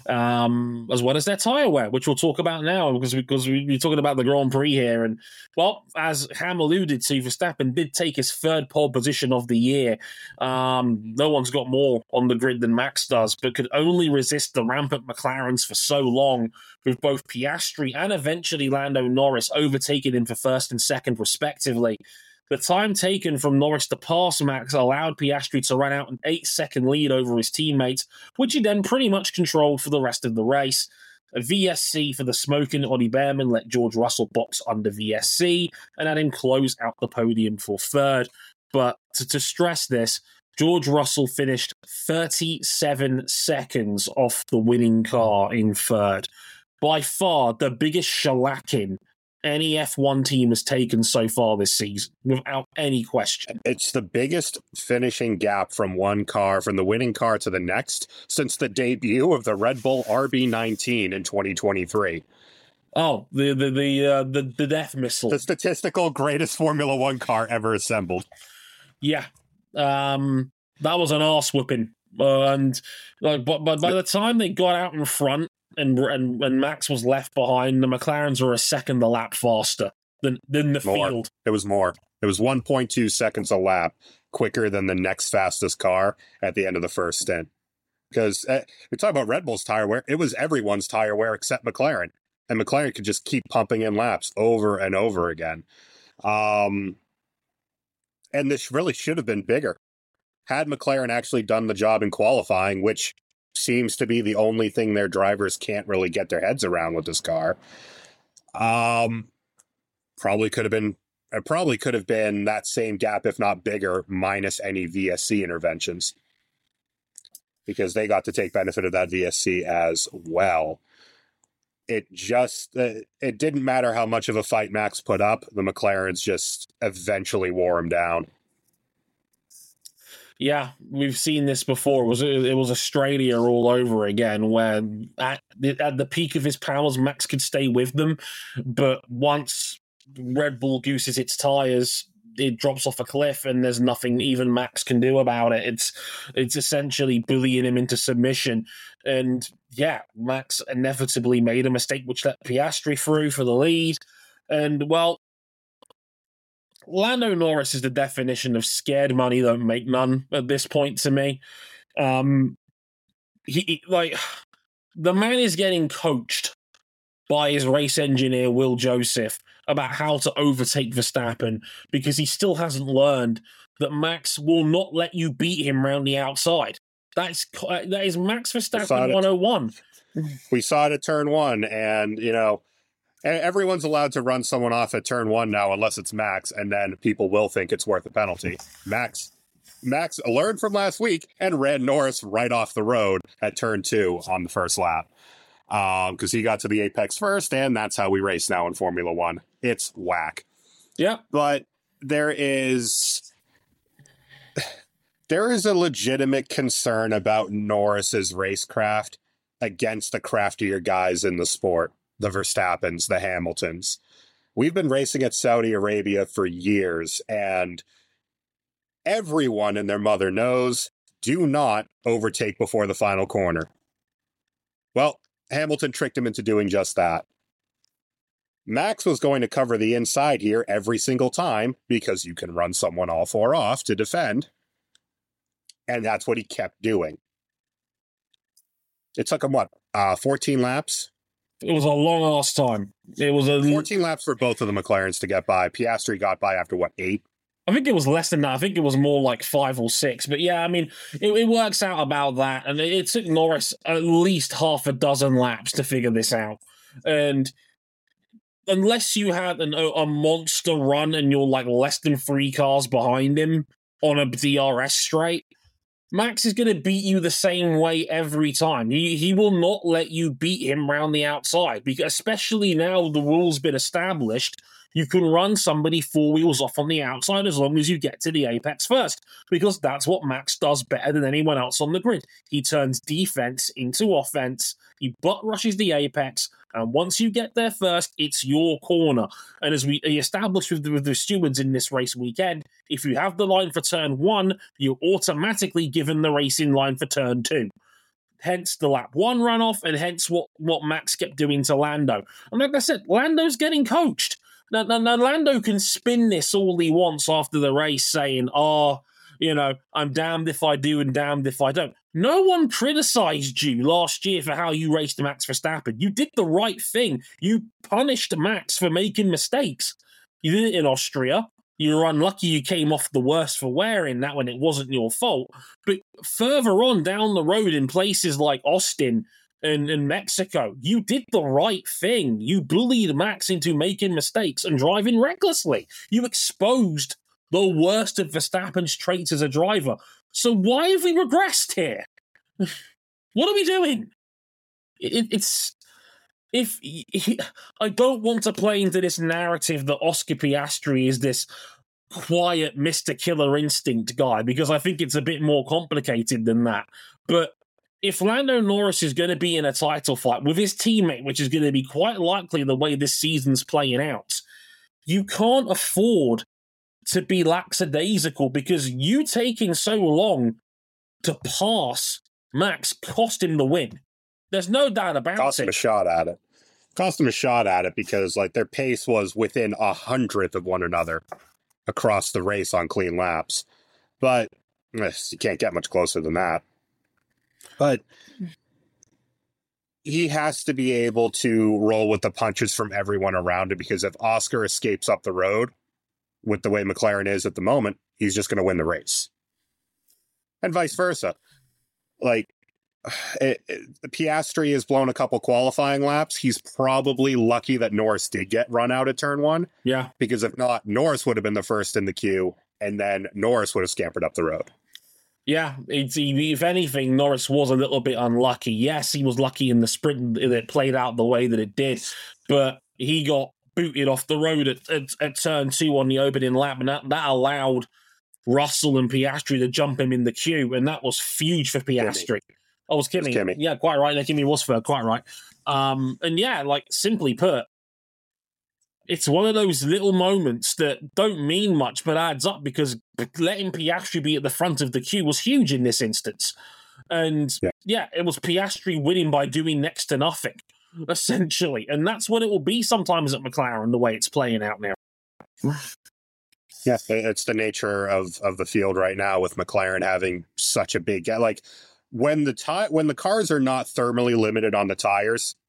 um, as well as their tyre wear, which we'll talk about now because, because we're talking about the Grand Prix here. And, well, as Ham alluded to, Verstappen did take his third pole position of the year. Um, no one's got more on the grid than Max does, but could only resist the rampant McLarens for so long, with both Piastri and eventually Lando Norris overtaking him for first and second, respectively. The time taken from Norris to pass Max allowed Piastri to run out an eight-second lead over his teammates, which he then pretty much controlled for the rest of the race. A V S C for the smoking Ollie Behrman let George Russell box under V S C and had him close out the podium for third. But to, to stress this, George Russell finished thirty-seven seconds off the winning car in third. By far the biggest shellacking any F one team has taken so far this season, without any question. It's the biggest finishing gap from one car, from the winning car to the next, since the debut of the Red Bull R B nineteen in twenty twenty-three. Oh, the the the uh, the, the death missile. The statistical greatest Formula One car ever assembled. Yeah. Um, that was an arse whipping. Uh, and like, but, but by the time they got out in front, And, and and Max was left behind, the McLarens were a second a lap faster than, than the more. field. It was more. It was one point two seconds a lap quicker than the next fastest car at the end of the first stint. Because uh, we talk about Red Bull's tire wear. It was everyone's tire wear except McLaren. And McLaren could just keep pumping in laps over and over again. Um, and this really should have been bigger. Had McLaren actually done the job in qualifying, which seems to be the only thing their drivers can't really get their heads around with this car. Um, probably could have been, it probably could have been that same gap, if not bigger, minus any V S C interventions, because they got to take benefit of that V S C as well. It just, uh, it didn't matter how much of a fight Max put up. The McLarens just eventually wore him down. Yeah, we've seen this before. It was it was Australia all over again, where at the, at the peak of his powers, Max could stay with them, but once Red Bull gooses its tires, it drops off a cliff, and there's nothing even Max can do about it. It's it's essentially bullying him into submission, and yeah, Max inevitably made a mistake which let Piastri through for the lead, and well, Lando Norris is the definition of scared money don't make none at this point to me. Um, he, he like the man is getting coached by his race engineer, Will Joseph, about how to overtake Verstappen, because he still hasn't learned that Max will not let you beat him round the outside. That's that is Max Verstappen one oh one. We saw it at turn one, and, you know, everyone's allowed to run someone off at turn one now, unless it's Max, and then people will think it's worth a penalty. Max Max learned from last week and ran Norris right off the road at turn two on the first lap. Um, because he got to the apex first, and that's how we race now in Formula One. It's whack. Yeah. But there is there is a legitimate concern about Norris's racecraft against the craftier guys in the sport, the Verstappens, the Hamiltons. We've been racing at Saudi Arabia for years, and everyone and their mother knows, do not overtake before the final corner. Well, Hamilton tricked him into doing just that. Max was going to cover the inside here every single time because you can run someone all four off to defend. And that's what he kept doing. It took him, what, uh, fourteen laps? It was a long ass time. It was a fourteen laps for both of the McLarens to get by. Piastri got by after, what, eight? I think it was less than that. I think it was more like five or six. But yeah, I mean, it, it works out about that. And it, it took Norris at least half a dozen laps to figure this out. And unless you had an, a monster run and you're like less than three cars behind him on a D R S straight, Max is going to beat you the same way every time. He he will not let you beat him round the outside, because especially now the rule's been established. You can run somebody four wheels off on the outside as long as you get to the apex first, because that's what Max does better than anyone else on the grid. He turns defense into offense, he butt rushes the apex, and once you get there first, it's your corner. And as we established with the, with the stewards in this race weekend, if you have the line for turn one, you're automatically given the racing line for turn two. Hence the lap one runoff, and hence what, what Max kept doing to Lando. And like I said, Lando's getting coached. Now, now, now, Lando can spin this all he wants after the race, saying, oh, you know, I'm damned if I do and damned if I don't. No one criticized you last year for how you raced Max Verstappen. You did the right thing. You punished Max for making mistakes. You did it in Austria. You were unlucky you came off the worst for wearing that when it wasn't your fault. But further on down the road in places like Austin, In, in Mexico, you did the right thing. You bullied Max into making mistakes and driving recklessly. You exposed the worst of Verstappen's traits as a driver. So why have we regressed here? What are we doing? It, it's if he, I don't want to play into this narrative that Oscar Piastri is this quiet Mister Killer Instinct guy, because I think it's a bit more complicated than that. But if Lando Norris is going to be in a title fight with his teammate, which is going to be quite likely the way this season's playing out, you can't afford to be lackadaisical, because you taking so long to pass Max cost him the win. There's no doubt about cost it. Cost him a shot at it. Cost him a shot at it because like their pace was within a hundredth of one another across the race on clean laps. But you can't get much closer than that. But he has to be able to roll with the punches from everyone around him, because if Oscar escapes up the road with the way McLaren is at the moment, he's just going to win the race. And vice versa. Like, it, it, Piastri has blown a couple qualifying laps. He's probably lucky that Norris did get run out at turn one. Yeah. Because if not, Norris would have been the first in the queue, and then Norris would have scampered up the road. Yeah, it's, if anything, Norris was a little bit unlucky. Yes, he was lucky in the sprint that it played out the way that it did, but he got booted off the road at, at, at turn two on the opening lap, and that, that allowed Russell and Piastri to jump him in the queue, and that was huge for Piastri. Kimi. Oh, it was Kimi. It was Kimi. Yeah, quite right. Yeah, Kimi was third, quite right. Um, and yeah, like, simply put, it's one of those little moments that don't mean much but adds up, because letting Piastri be at the front of the queue was huge in this instance. And yeah, yeah it was Piastri winning by doing next to nothing, essentially. And that's what it will be sometimes at McLaren, the way it's playing out now. Yeah, it's the nature of, of the field right now, with McLaren having such a big... Like, when the ti- when the cars are not thermally limited on the tires,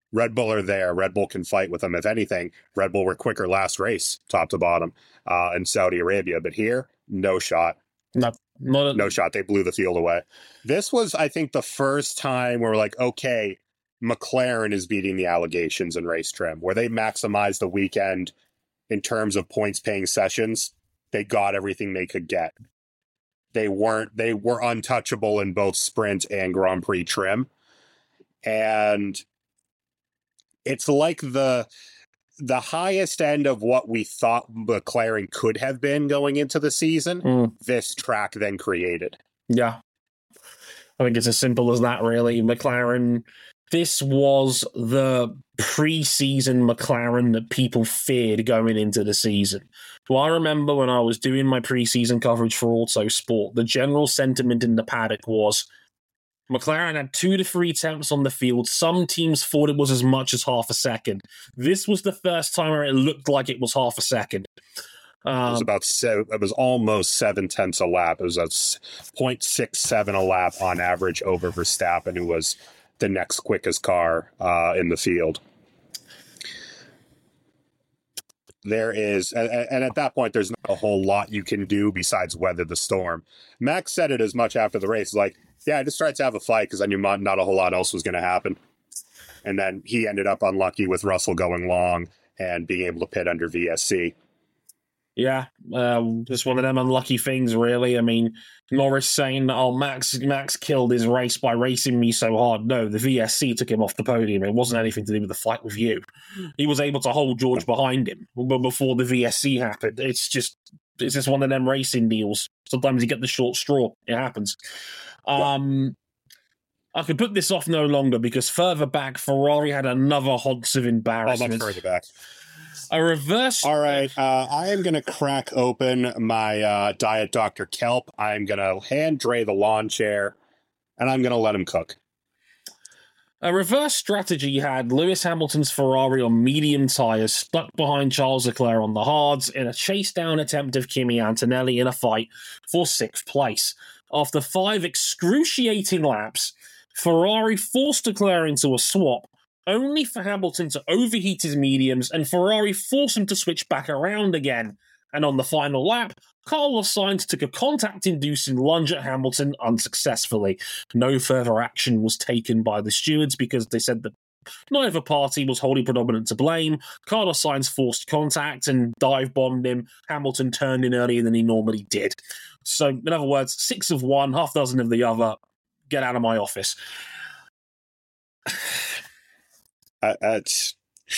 Red Bull are there. Red Bull can fight with them. If anything, Red Bull were quicker last race, top to bottom, uh, in Saudi Arabia. But here, no shot. No, not a- No shot. They blew the field away. This was, I think, the first time where we're like, okay, McLaren is beating the allegations in race trim, where they maximized the weekend in terms of points paying sessions. They got everything they could get. They weren't, they were untouchable in both sprint and Grand Prix trim. And it's like the the highest end of what we thought McLaren could have been going into the season. Mm. This track then created. Yeah. I think it's as simple as that, really. McLaren, this was the pre-season McLaren that people feared going into the season. Well, I remember when I was doing my pre-season coverage for Autosport, the general sentiment in the paddock was McLaren had two to three tenths on the field. Some teams thought it was as much as half a second. This was the first time where it looked like it was half a second. Um, it was about seven, it was almost seven tenths a lap. It was a zero point six seven a lap on average over Verstappen, who was the next quickest car uh, in the field. There is, and, and at that point, there's not a whole lot you can do besides weather the storm. Max said it as much after the race, like, yeah, I just tried to have a fight because I knew not, not a whole lot else was going to happen. And then he ended up unlucky with Russell going long and being able to pit under V S C. Yeah, um, just one of them unlucky things, really. I mean, Norris saying, oh, Max Max killed his race by racing me so hard. No, the V S C took him off the podium. It wasn't anything to do with the fight with you. He was able to hold George behind him before the V S C happened. It's just it's just one of them racing deals. Sometimes you get the short straw. It happens. Um, I could put this off no longer because further back, Ferrari had another Hodge of embarrassment. Oh, much further back. A reverse. All right, uh, I am going to crack open my uh, Diet Doctor Kelp. I'm going to hand Dre the lawn chair, and I'm going to let him cook. A reverse strategy had Lewis Hamilton's Ferrari on medium tyres stuck behind Charles Leclerc on the hards in a chase-down attempt of Kimi Antonelli in a fight for sixth place. After five excruciating laps, Ferrari forced Leclerc into a swap, only for Hamilton to overheat his mediums and Ferrari forced him to switch back around again. And on the final lap, Carlos Sainz took a contact-inducing lunge at Hamilton unsuccessfully. No further action was taken by the stewards because they said that neither party was wholly predominant to blame. Carlos Sainz forced contact and dive-bombed him. Hamilton turned in earlier than he normally did. So, in other words, six of one, half dozen of the other. Get out of my office. Uh, it's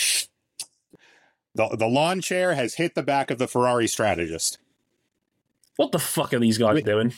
the the lawn chair has hit the back of the Ferrari strategist. What the fuck are these guys Wait. doing?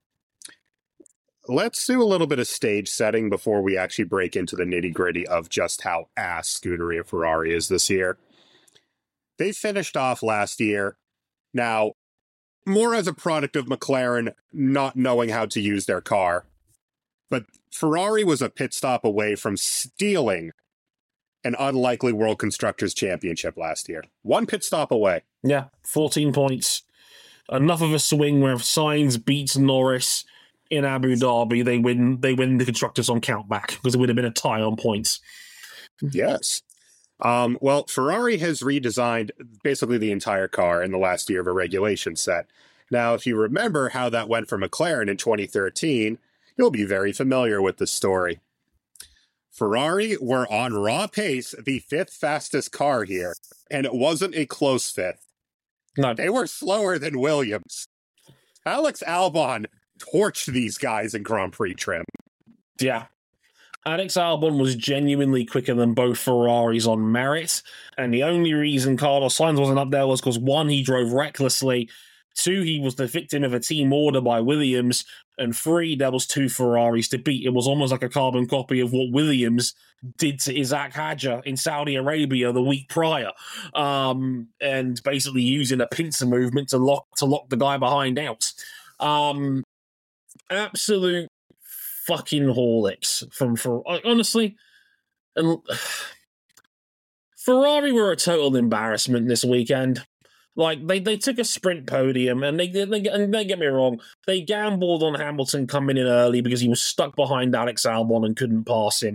Let's do a little bit of stage setting before we actually break into the nitty gritty of just how ass Scuderia Ferrari is this year. They finished off last year. Now, more as a product of McLaren not knowing how to use their car. But Ferrari was a pit stop away from stealing an unlikely World Constructors' Championship last year. One pit stop away. Yeah, fourteen points. Enough of a swing where if Sainz beats Norris in Abu Dhabi, they win They win the Constructors on countback because it would have been a tie on points. Yes. Um, well, Ferrari has redesigned basically the entire car in the last year of a regulation set. Now, if you remember how that went for McLaren in twenty thirteen, you'll be very familiar with the story. Ferrari were on raw pace, the fifth fastest car here, and it wasn't a close fifth. No. They were slower than Williams. Alex Albon torched these guys in Grand Prix trim. Yeah. Alex Albon was genuinely quicker than both Ferraris on merit, and the only reason Carlos Sainz wasn't up there was because, one, he drove recklessly, two, he was the victim of a team order by Williams, and three, there was two Ferraris to beat. It was almost like a carbon copy of what Williams did to Isaac Hadjar in Saudi Arabia the week prior, um, and basically using a pincer movement to lock to lock the guy behind out. Um, absolute fucking Horlicks from for honestly, and Ferrari were a total embarrassment this weekend. Like, they, they took a sprint podium, and they, they, and don't get me wrong, they gambled on Hamilton coming in early because he was stuck behind Alex Albon and couldn't pass him.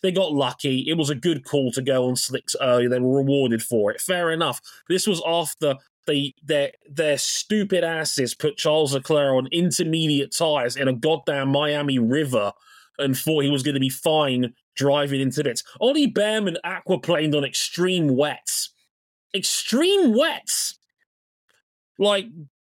They got lucky. It was a good call to go on slicks early. They were rewarded for it. Fair enough. This was after they their their stupid asses put Charles Leclerc on intermediate tyres in a goddamn Miami river and thought he was going to be fine driving into bits. Ollie Behrman aquaplaned on extreme wets. Extreme wets! Like,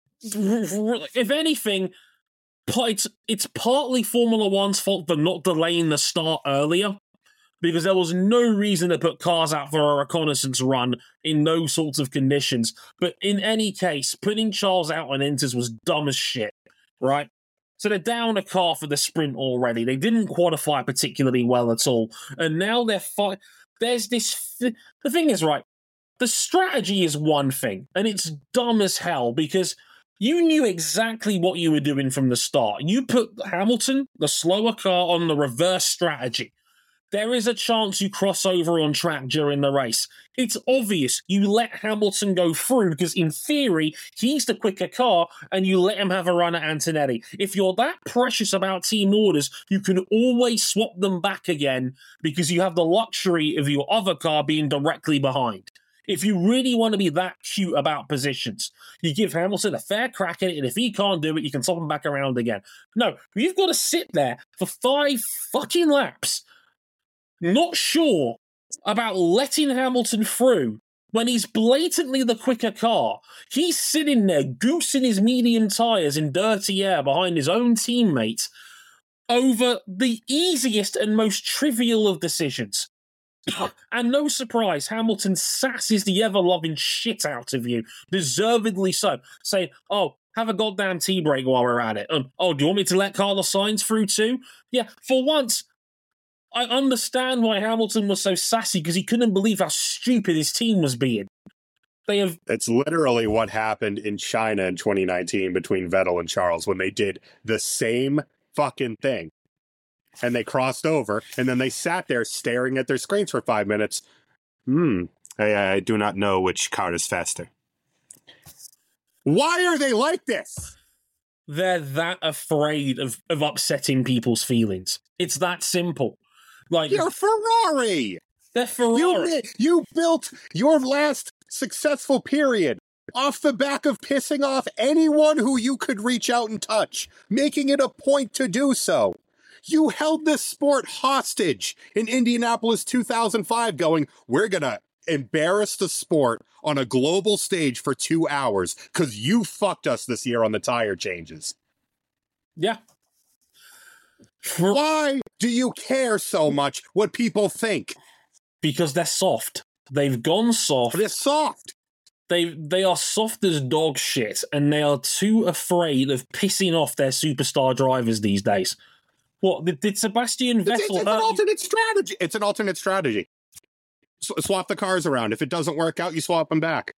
if anything, it's, it's partly Formula One's fault for not delaying the start earlier, because there was no reason to put cars out for a reconnaissance run in those sorts of conditions. But in any case, putting Charles out on inters was dumb as shit, right? So they're down a car for the sprint already. They didn't qualify particularly well at all. And now they're fi- There's this... Th- the thing is, right, the strategy is one thing, and it's dumb as hell, because you knew exactly what you were doing from the start. You put Hamilton, the slower car, on the reverse strategy. There is a chance you cross over on track during the race. It's obvious you let Hamilton go through because, in theory, he's the quicker car and you let him have a run at Antonetti. If you're that precious about team orders, you can always swap them back again because you have the luxury of your other car being directly behind. If you really want to be that cute about positions, you give Hamilton a fair crack at it, and if he can't do it, you can swap him back around again. No, you've got to sit there for five fucking laps not sure about letting Hamilton through when he's blatantly the quicker car. He's sitting there goosing his medium tyres in dirty air behind his own teammates over the easiest and most trivial of decisions. And no surprise, Hamilton sasses the ever-loving shit out of you, deservedly so, saying, oh, have a goddamn tea break while we're at it. Um, oh, do you want me to let Carlos Sainz through too? Yeah, for once, I understand why Hamilton was so sassy, because he couldn't believe how stupid his team was being. They have. It's literally what happened in China in twenty nineteen between Vettel and Charles when they did the same fucking thing. And they crossed over, and then they sat there staring at their screens for five minutes. Hmm, I, I do not know which car is faster. Why are they like this? They're that afraid of, of upsetting people's feelings. It's that simple. Like, you're Ferrari. They're Ferrari. You, you built your last successful period off the back of pissing off anyone who you could reach out and touch, making it a point to do so. You held this sport hostage in Indianapolis two thousand five, going, we're going to embarrass the sport on a global stage for two hours because you fucked us this year on the tire changes. Yeah. Why do you care so much what people think? Because they're soft. They've gone soft. They're soft. They they are soft as dog shit, and they are too afraid of pissing off their superstar drivers these days. What, did, did Sebastian Vettel... It's, it's an alternate strategy. It's an alternate strategy. S- swap the cars around. If it doesn't work out, you swap them back.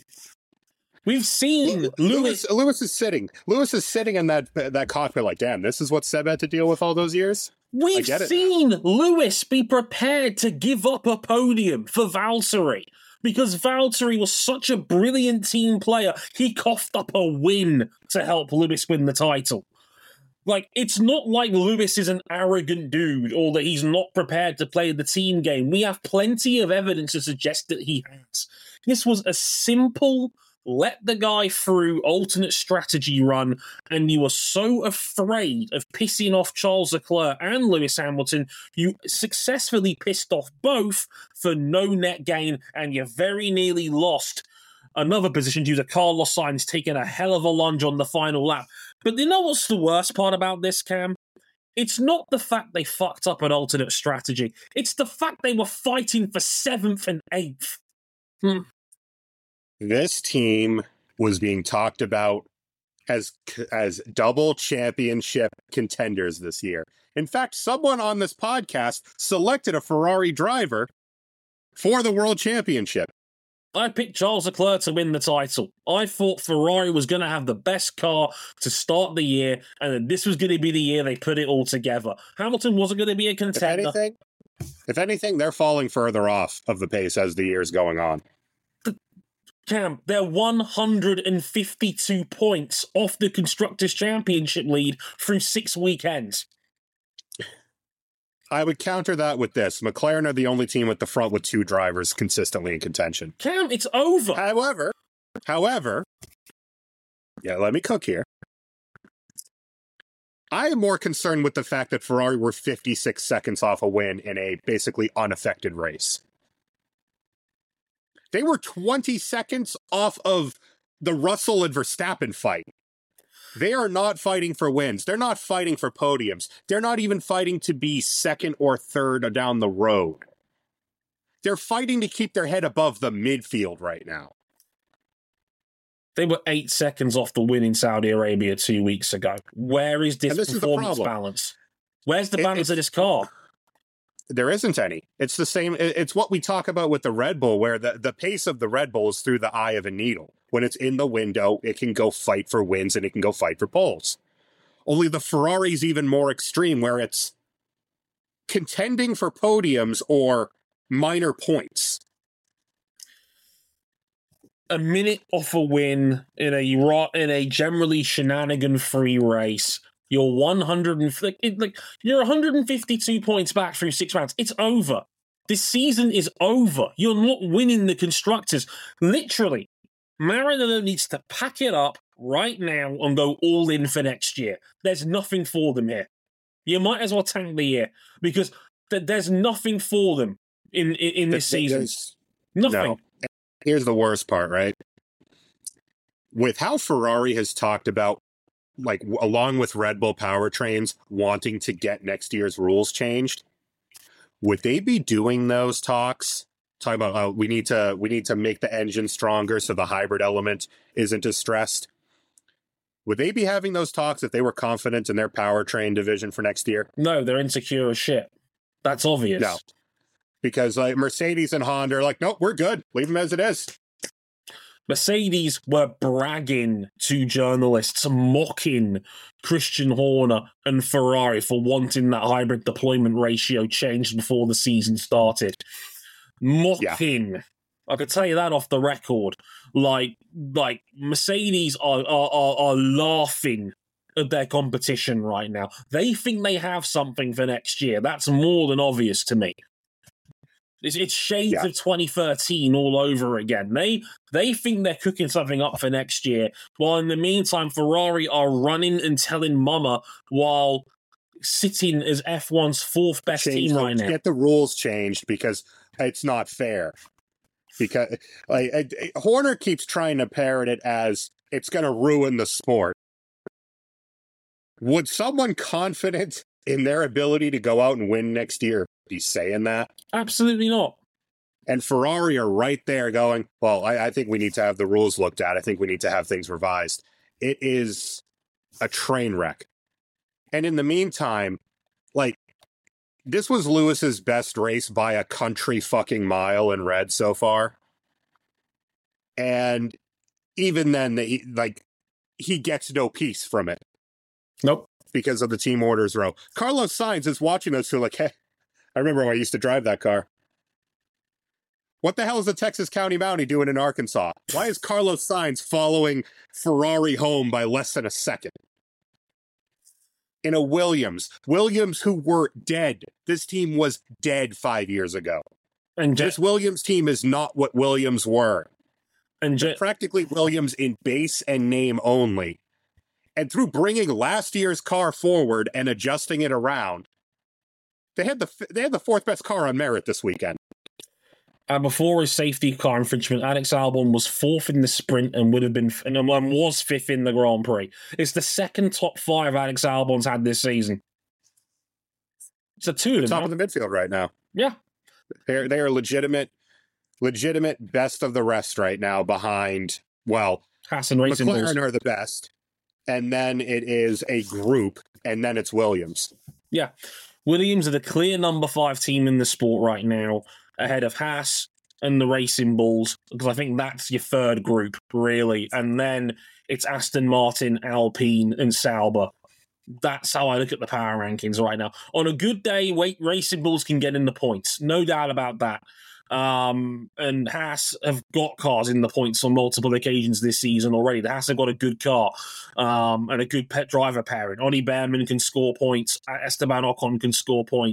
We've seen Lewis. Lewis... Lewis is sitting. Lewis is sitting in that that cockpit like, damn, this is what Seb had to deal with all those years? We've seen now. Lewis be prepared to give up a podium for Valtteri. Because Valtteri was such a brilliant team player, he coughed up a win to help Lewis win the title. Like, it's not like Lewis is an arrogant dude or that he's not prepared to play the team game. We have plenty of evidence to suggest that he has. This was a simple, let the guy through alternate strategy run, and you were so afraid of pissing off Charles Leclerc and Lewis Hamilton, you successfully pissed off both for no net gain, and you very nearly lost another position due to Carlos Sainz taking a hell of a lunge on the final lap. But you know what's the worst part about this, Cam? It's not the fact they fucked up an alternate strategy. It's the fact they were fighting for seventh and eighth. Hmm. This team was being talked about as as double championship contenders this year. In fact, someone on this podcast selected a Ferrari driver for the World Championship. I picked Charles Leclerc to win the title. I thought Ferrari was going to have the best car to start the year, and that this was going to be the year they put it all together. Hamilton wasn't going to be a contender. If anything, if anything, they're falling further off of the pace as the year's going on. The, Cam, they're one hundred fifty-two points off the Constructors' Championship lead through six weekends. I would counter that with this. McLaren are the only team at the front with two drivers consistently in contention. Cam, it's over. However, however, yeah, let me cook here. I am more concerned with the fact that Ferrari were fifty-six seconds off a win in a basically unaffected race. They were twenty seconds off of the Russell and Verstappen fight. They are not fighting for wins. They're not fighting for podiums. They're not even fighting to be second or third down the road. They're fighting to keep their head above the midfield right now. They were eight seconds off the win in Saudi Arabia two weeks ago. Where is this, this performance is balance? Where's the It, balance of this car? There isn't any. It's the same. It's what we talk about with the Red Bull, where the, the pace of the Red Bull is through the eye of a needle. When it's in the window, it can go fight for wins and it can go fight for poles. Only the Ferrari's even more extreme, where it's contending for podiums or minor points. A minute off a win in a in a generally shenanigan-free race. You're one hundred and like, like you're one hundred fifty-two points back through six rounds. It's over. This season is over. You're not winning the constructors. Literally, Maranello needs to pack it up right now and go all in for next year. There's nothing for them here. You might as well tank the year because th- there's nothing for them in in, in this season. Nothing. No. Here's the worst part, right? With how Ferrari has talked about, like, along with Red Bull powertrains, wanting to get next year's rules changed, would they be doing those talks? Talking about, oh, we need to we need to make the engine stronger so the hybrid element isn't as stressed. Would they be having those talks if they were confident in their powertrain division for next year? No, they're insecure as shit. That's obvious. No. Because like Mercedes and Honda are like, nope, we're good. Leave them as it is. Mercedes were bragging to journalists, mocking Christian Horner and Ferrari for wanting that hybrid deployment ratio changed before the season started. Mocking. Yeah. I could tell you that off the record. Like, like Mercedes are, are, are, are laughing at their competition right now. They think they have something for next year. That's more than obvious to me. It's, it's shades yeah. of twenty thirteen all over again. They they think they're cooking something up for next year, while in the meantime, Ferrari are running and telling mama while sitting as F one's fourth best Change team the, right now. Get the rules changed because it's not fair. Because like I, I, Horner keeps trying to parrot it as it's going to ruin the sport. Would someone confident in their ability to go out and win next year be saying that? Absolutely not. And Ferrari are right there going, well, I, I think we need to have the rules looked at. I think we need to have things revised. It is a train wreck. And in the meantime, like, this was Lewis's best race by a country fucking mile in red so far. And even then, they, like, he gets no peace from it. Nope. Because of the team orders row. Carlos Sainz is watching us who like, hey, I remember when I used to drive that car. What the hell is the Texas County Mountie doing in Arkansas? Why is Carlos Sainz following Ferrari home by less than a second? In a Williams. Williams who were dead. This team was dead five years ago. And Je- this Williams team is not what Williams were. And Je- practically Williams in base and name only. And through bringing last year's car forward and adjusting it around, they had the they had the fourth best car on merit this weekend. And before his safety car infringement, Alex Albon was fourth in the sprint and would have been and was fifth in the Grand Prix. It's the second top five Alex Albon's had this season. It's a two. Top of the midfield right now. Yeah, they they are legitimate, legitimate best of the rest right now. Behind well, Haas and Racing McLaren Bulls are the best, and then it is a group, and then it's Williams. Yeah. Williams are the clear number five team in the sport right now, ahead of Haas and the Racing Bulls, because I think that's your third group, really. And then it's Aston Martin, Alpine, and Sauber. That's how I look at the power rankings right now. On a good day, wait, Racing Bulls can get in the points. No doubt about that. Um, and Haas have got cars in the points on multiple occasions this season already. The Haas have got a good car um, and a good pet driver pairing. Ollie Behrman can score points. Esteban Ocon can score points.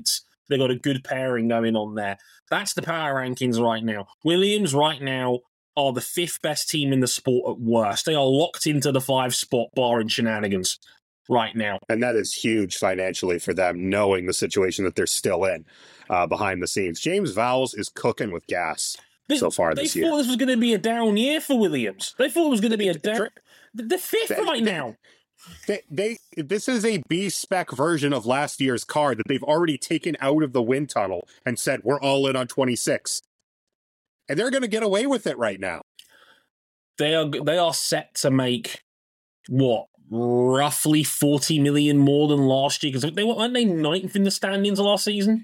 They've got a good pairing going on there. That's the power rankings right now. Williams right now are the fifth best team in the sport at worst. They are locked into the five spot barring shenanigans right now. And that is huge financially for them, knowing the situation that they're still in uh, behind the scenes. James Vowles is cooking with gas they, so far this year. year. They thought this was going to be a down year for Williams. They thought it was going to be a down... They're fifth they, right they, now. They, they, this is a B-spec version of last year's car that they've already taken out of the wind tunnel and said, we're all in on twenty-six. And they're going to get away with it right now. They are they are set to make, what, roughly forty million more than last year? Because they weren't they ninth in the standings last season?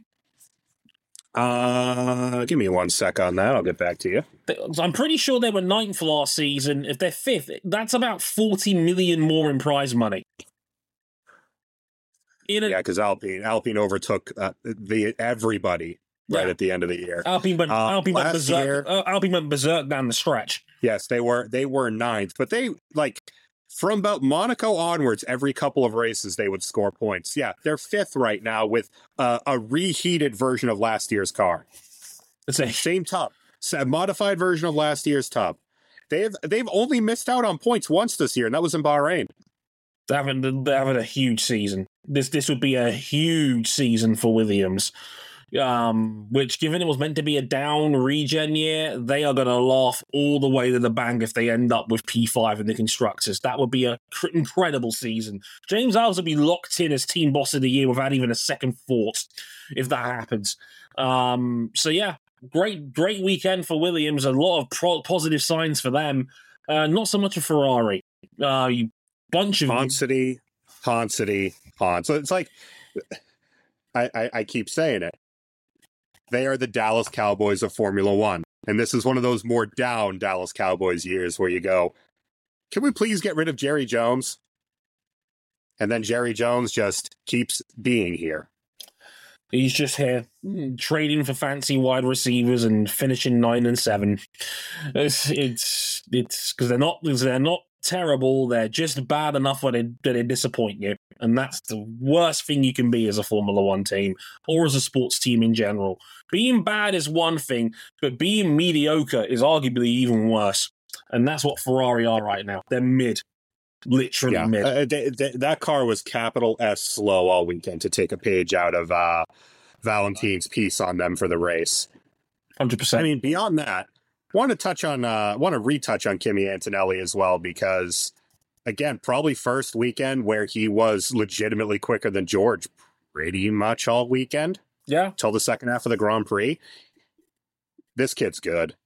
Uh, give me one sec on that. I'll get back to you. I'm pretty sure they were ninth last season. If they're fifth, that's about forty million more in prize money. In a, yeah, because Alpine Alpine overtook uh, the everybody right yeah. at the end of the year. Alpine went, uh, Alpine went berserk. Year, uh, Alpine went berserk down the stretch. Yes, they were they were ninth, but they like. From about Monaco onwards, every couple of races, they would score points. Yeah, they're fifth right now with uh, a reheated version of last year's car. It's a same tub, a modified version of last year's tub. They've they've only missed out on points once this year, and that was in Bahrain. They're having, they're having a huge season. This this would be a huge season for Williams. Um, which, given it was meant to be a down regen year, they are going to laugh all the way to the bank if they end up with P five in the constructors. That would be an cr- incredible season. James Vowles would be locked in as team boss of the year without even a second thought if that happens. Um, so yeah, great, great weekend for Williams. A lot of pro- positive signs for them. Uh, not so much a Ferrari. Uh, you bunch of Ponsity, Ponsity, Pons. So it's like I, I, I keep saying it. They are the Dallas Cowboys of Formula One. And this is one of those more down Dallas Cowboys years where you go, can we please get rid of Jerry Jones? And then Jerry Jones just keeps being here. He's just here trading for fancy wide receivers and finishing nine and seven. It's it's it's because they're not they're not terrible. They're just bad enough where they, that they disappoint you, and that's the worst thing you can be as a Formula One team or as a sports team in general. Being bad is one thing, but being mediocre is arguably even worse, and that's what Ferrari are right now. They're mid. Literally yeah. mid. Uh, they, they, that car was capital S slow all weekend, to take a page out of uh, Valentine's piece on them for the race. one hundred percent. I mean, beyond that, want to touch on, uh, want to retouch on Kimi Antonelli as well, because, again, probably first weekend where he was legitimately quicker than George pretty much all weekend. Yeah. Till the second half of the Grand Prix. This kid's good.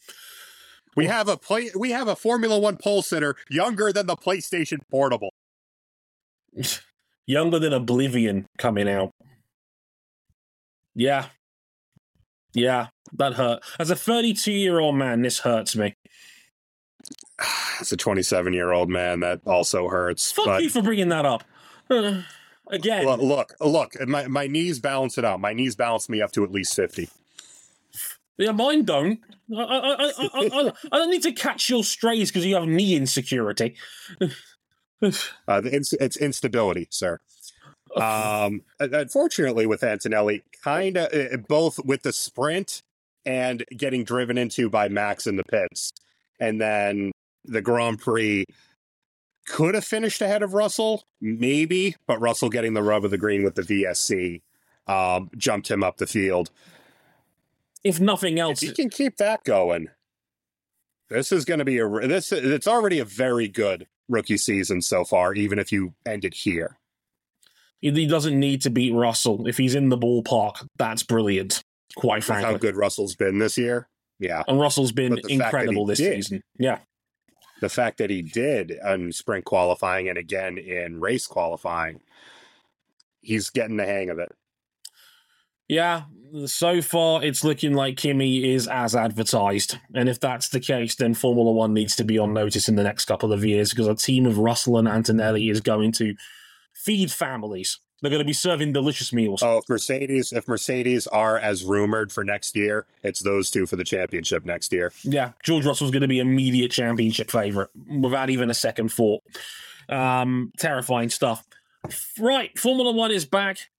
We have a play. We have a Formula One pole sitter younger than the PlayStation Portable. Younger than Oblivion coming out. Yeah. Yeah, that hurt. As a thirty-two-year-old man, this hurts me. As a twenty-seven-year-old man, that also hurts. Fuck but... you for bringing that up. Uh, again. Look, look, look, my, my knees balance it out. My knees balance me up to at least fifty. Yeah, mine don't. I, I, I, I, I, I don't need to catch your strays because you have knee insecurity. uh, it's, it's instability, sir. Um, unfortunately, with Antonelli, kind of both with the sprint and getting driven into by Max in the pits, and then the Grand Prix could have finished ahead of Russell, maybe, but Russell getting the rub of the green with the V S C um, jumped him up the field. If nothing else, if you can keep that going, this is going to be a this. It's already a very good rookie season so far, even if you end it here. He doesn't need to beat Russell. If he's in the ballpark, that's brilliant, quite frankly. How good Russell's been this year. Yeah. And Russell's been incredible this did, season. Yeah. The fact that he did in sprint qualifying and again in race qualifying, he's getting the hang of it. Yeah, so far it's looking like Kimi is as advertised. And if that's the case, then Formula One needs to be on notice in the next couple of years, because a team of Russell and Antonelli is going to feed families. They're going to be serving delicious meals. Oh, if Mercedes, if Mercedes are as rumored for next year, it's those two for the championship next year. Yeah, George Russell's going to be immediate championship favorite without even a second thought. Um, terrifying stuff. Right, Formula One is back.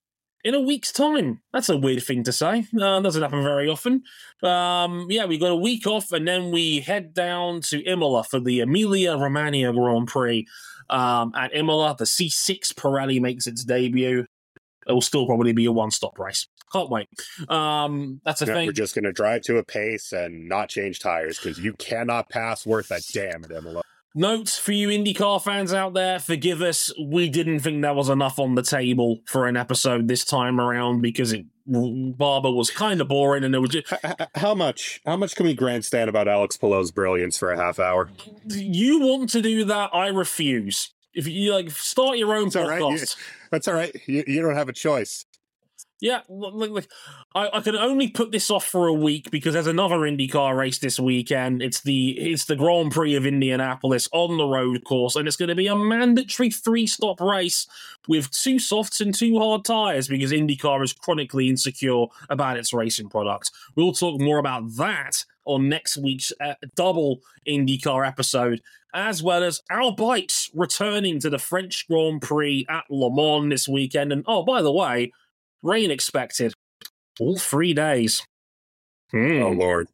in a week's time. That's a weird thing to say. Uh, doesn't happen very often. Um, yeah, we got a week off, and then we head down to Imola for the Emilia-Romagna Grand Prix. Um, at Imola, the C six Pirelli makes its debut. It will still probably be a one-stop race. Can't wait. Um, that's a no, thing. We're just going to drive to a pace and not change tires because you cannot pass worth a damn at Imola. Note for you IndyCar fans out there, forgive us. We didn't think there was enough on the table for an episode this time around because it Barber was kind of boring and it was just... How much? How much can we grandstand about Alex Palou's brilliance for a half hour? You want to do that? I refuse. If you like, start your own that's podcast. All right. you, that's all right. You, you don't have a choice. Yeah, look, look, I, I can only put this off for a week because there's another IndyCar race this weekend. It's the it's the Grand Prix of Indianapolis on the road course, and it's going to be a mandatory three-stop race with two softs and two hard tyres because IndyCar is chronically insecure about its racing product. We'll talk more about that on next week's uh, double IndyCar episode, as well as our bikes returning to the French Grand Prix at Le Mans this weekend. And oh, by the way, rain expected all three days. Mm. Oh, Lord.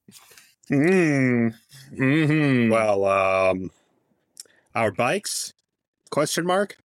Mm. Mm-hmm. Well, um, our bikes? Question mark?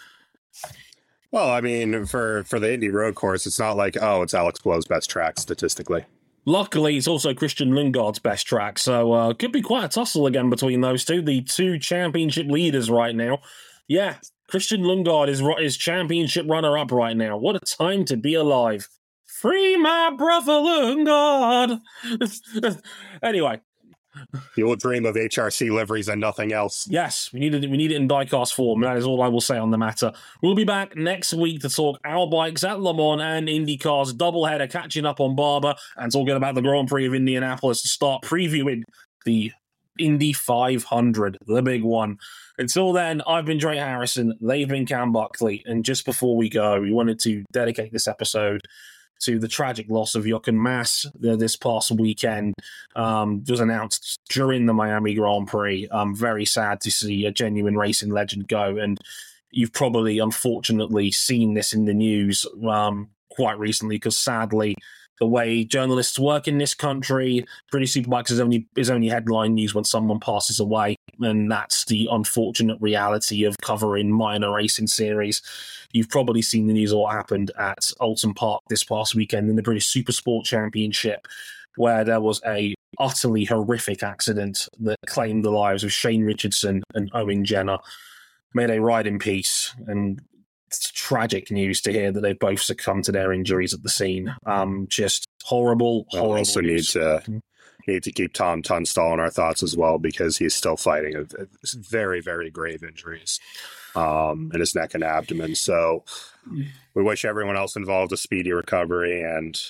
Well, I mean, for, for the Indy road course, it's not like, oh, it's Alex Palou's best track statistically. Luckily, it's also Christian Lundgaard's best track, so uh, could be quite a tussle again between those two, the two championship leaders right now. Yeah, Christian Lundgaard is, is championship runner-up right now. What a time to be alive. Free my brother Lundgaard. Anyway. You will dream of H R C liveries and nothing else. Yes, we need it, we need it in diecast form. That is all I will say on the matter. We'll be back next week to talk our bikes at Le Mans and IndyCar's doubleheader, catching up on Barber and talking about the Grand Prix of Indianapolis to start previewing the Indy five hundred, the big one. Until then, I've been Dre Harrison, they've been Cam Buckley, and just before we go, we wanted to dedicate this episode to the tragic loss of Jochen Mass this past weekend. Um, was announced during the Miami Grand Prix. I'm very sad to see a genuine racing legend go, and you've probably, unfortunately, seen this in the news um, quite recently, because sadly, the way journalists work in this country, British Superbikes is only is only headline news when someone passes away, and that's the unfortunate reality of covering minor racing series. You've probably seen the news of what happened at Oulton Park this past weekend in the British Supersport Championship, where there was a utterly horrific accident that claimed the lives of Shane Richardson and Owen Jenner. May they ride in peace, and it's tragic news to hear that they've both succumbed to their injuries at the scene. Um, just horrible, horrible. We also need to need to keep Tom Tunstall in our thoughts as well, because he's still fighting a, a very, very grave injuries um, in his neck and abdomen. So we wish everyone else involved a speedy recovery. And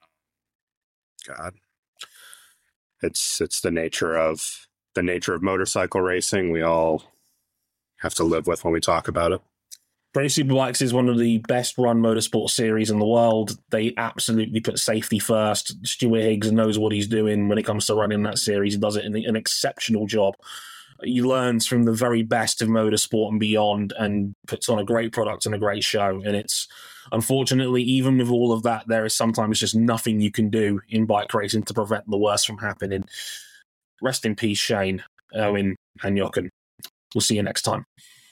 God, it's it's the nature of the nature of motorcycle racing. We all have to live with when we talk about it. British Superbikes is one of the best run motorsport series in the world. They absolutely put safety first. Stuart Higgs knows what he's doing when it comes to running that series. He does it in an exceptional job. He learns from the very best of motorsport and beyond, and puts on a great product and a great show. And it's, unfortunately, even with all of that, there is sometimes just nothing you can do in bike racing to prevent the worst from happening. Rest in peace, Shane, Owen, and Jochen. We'll see you next time.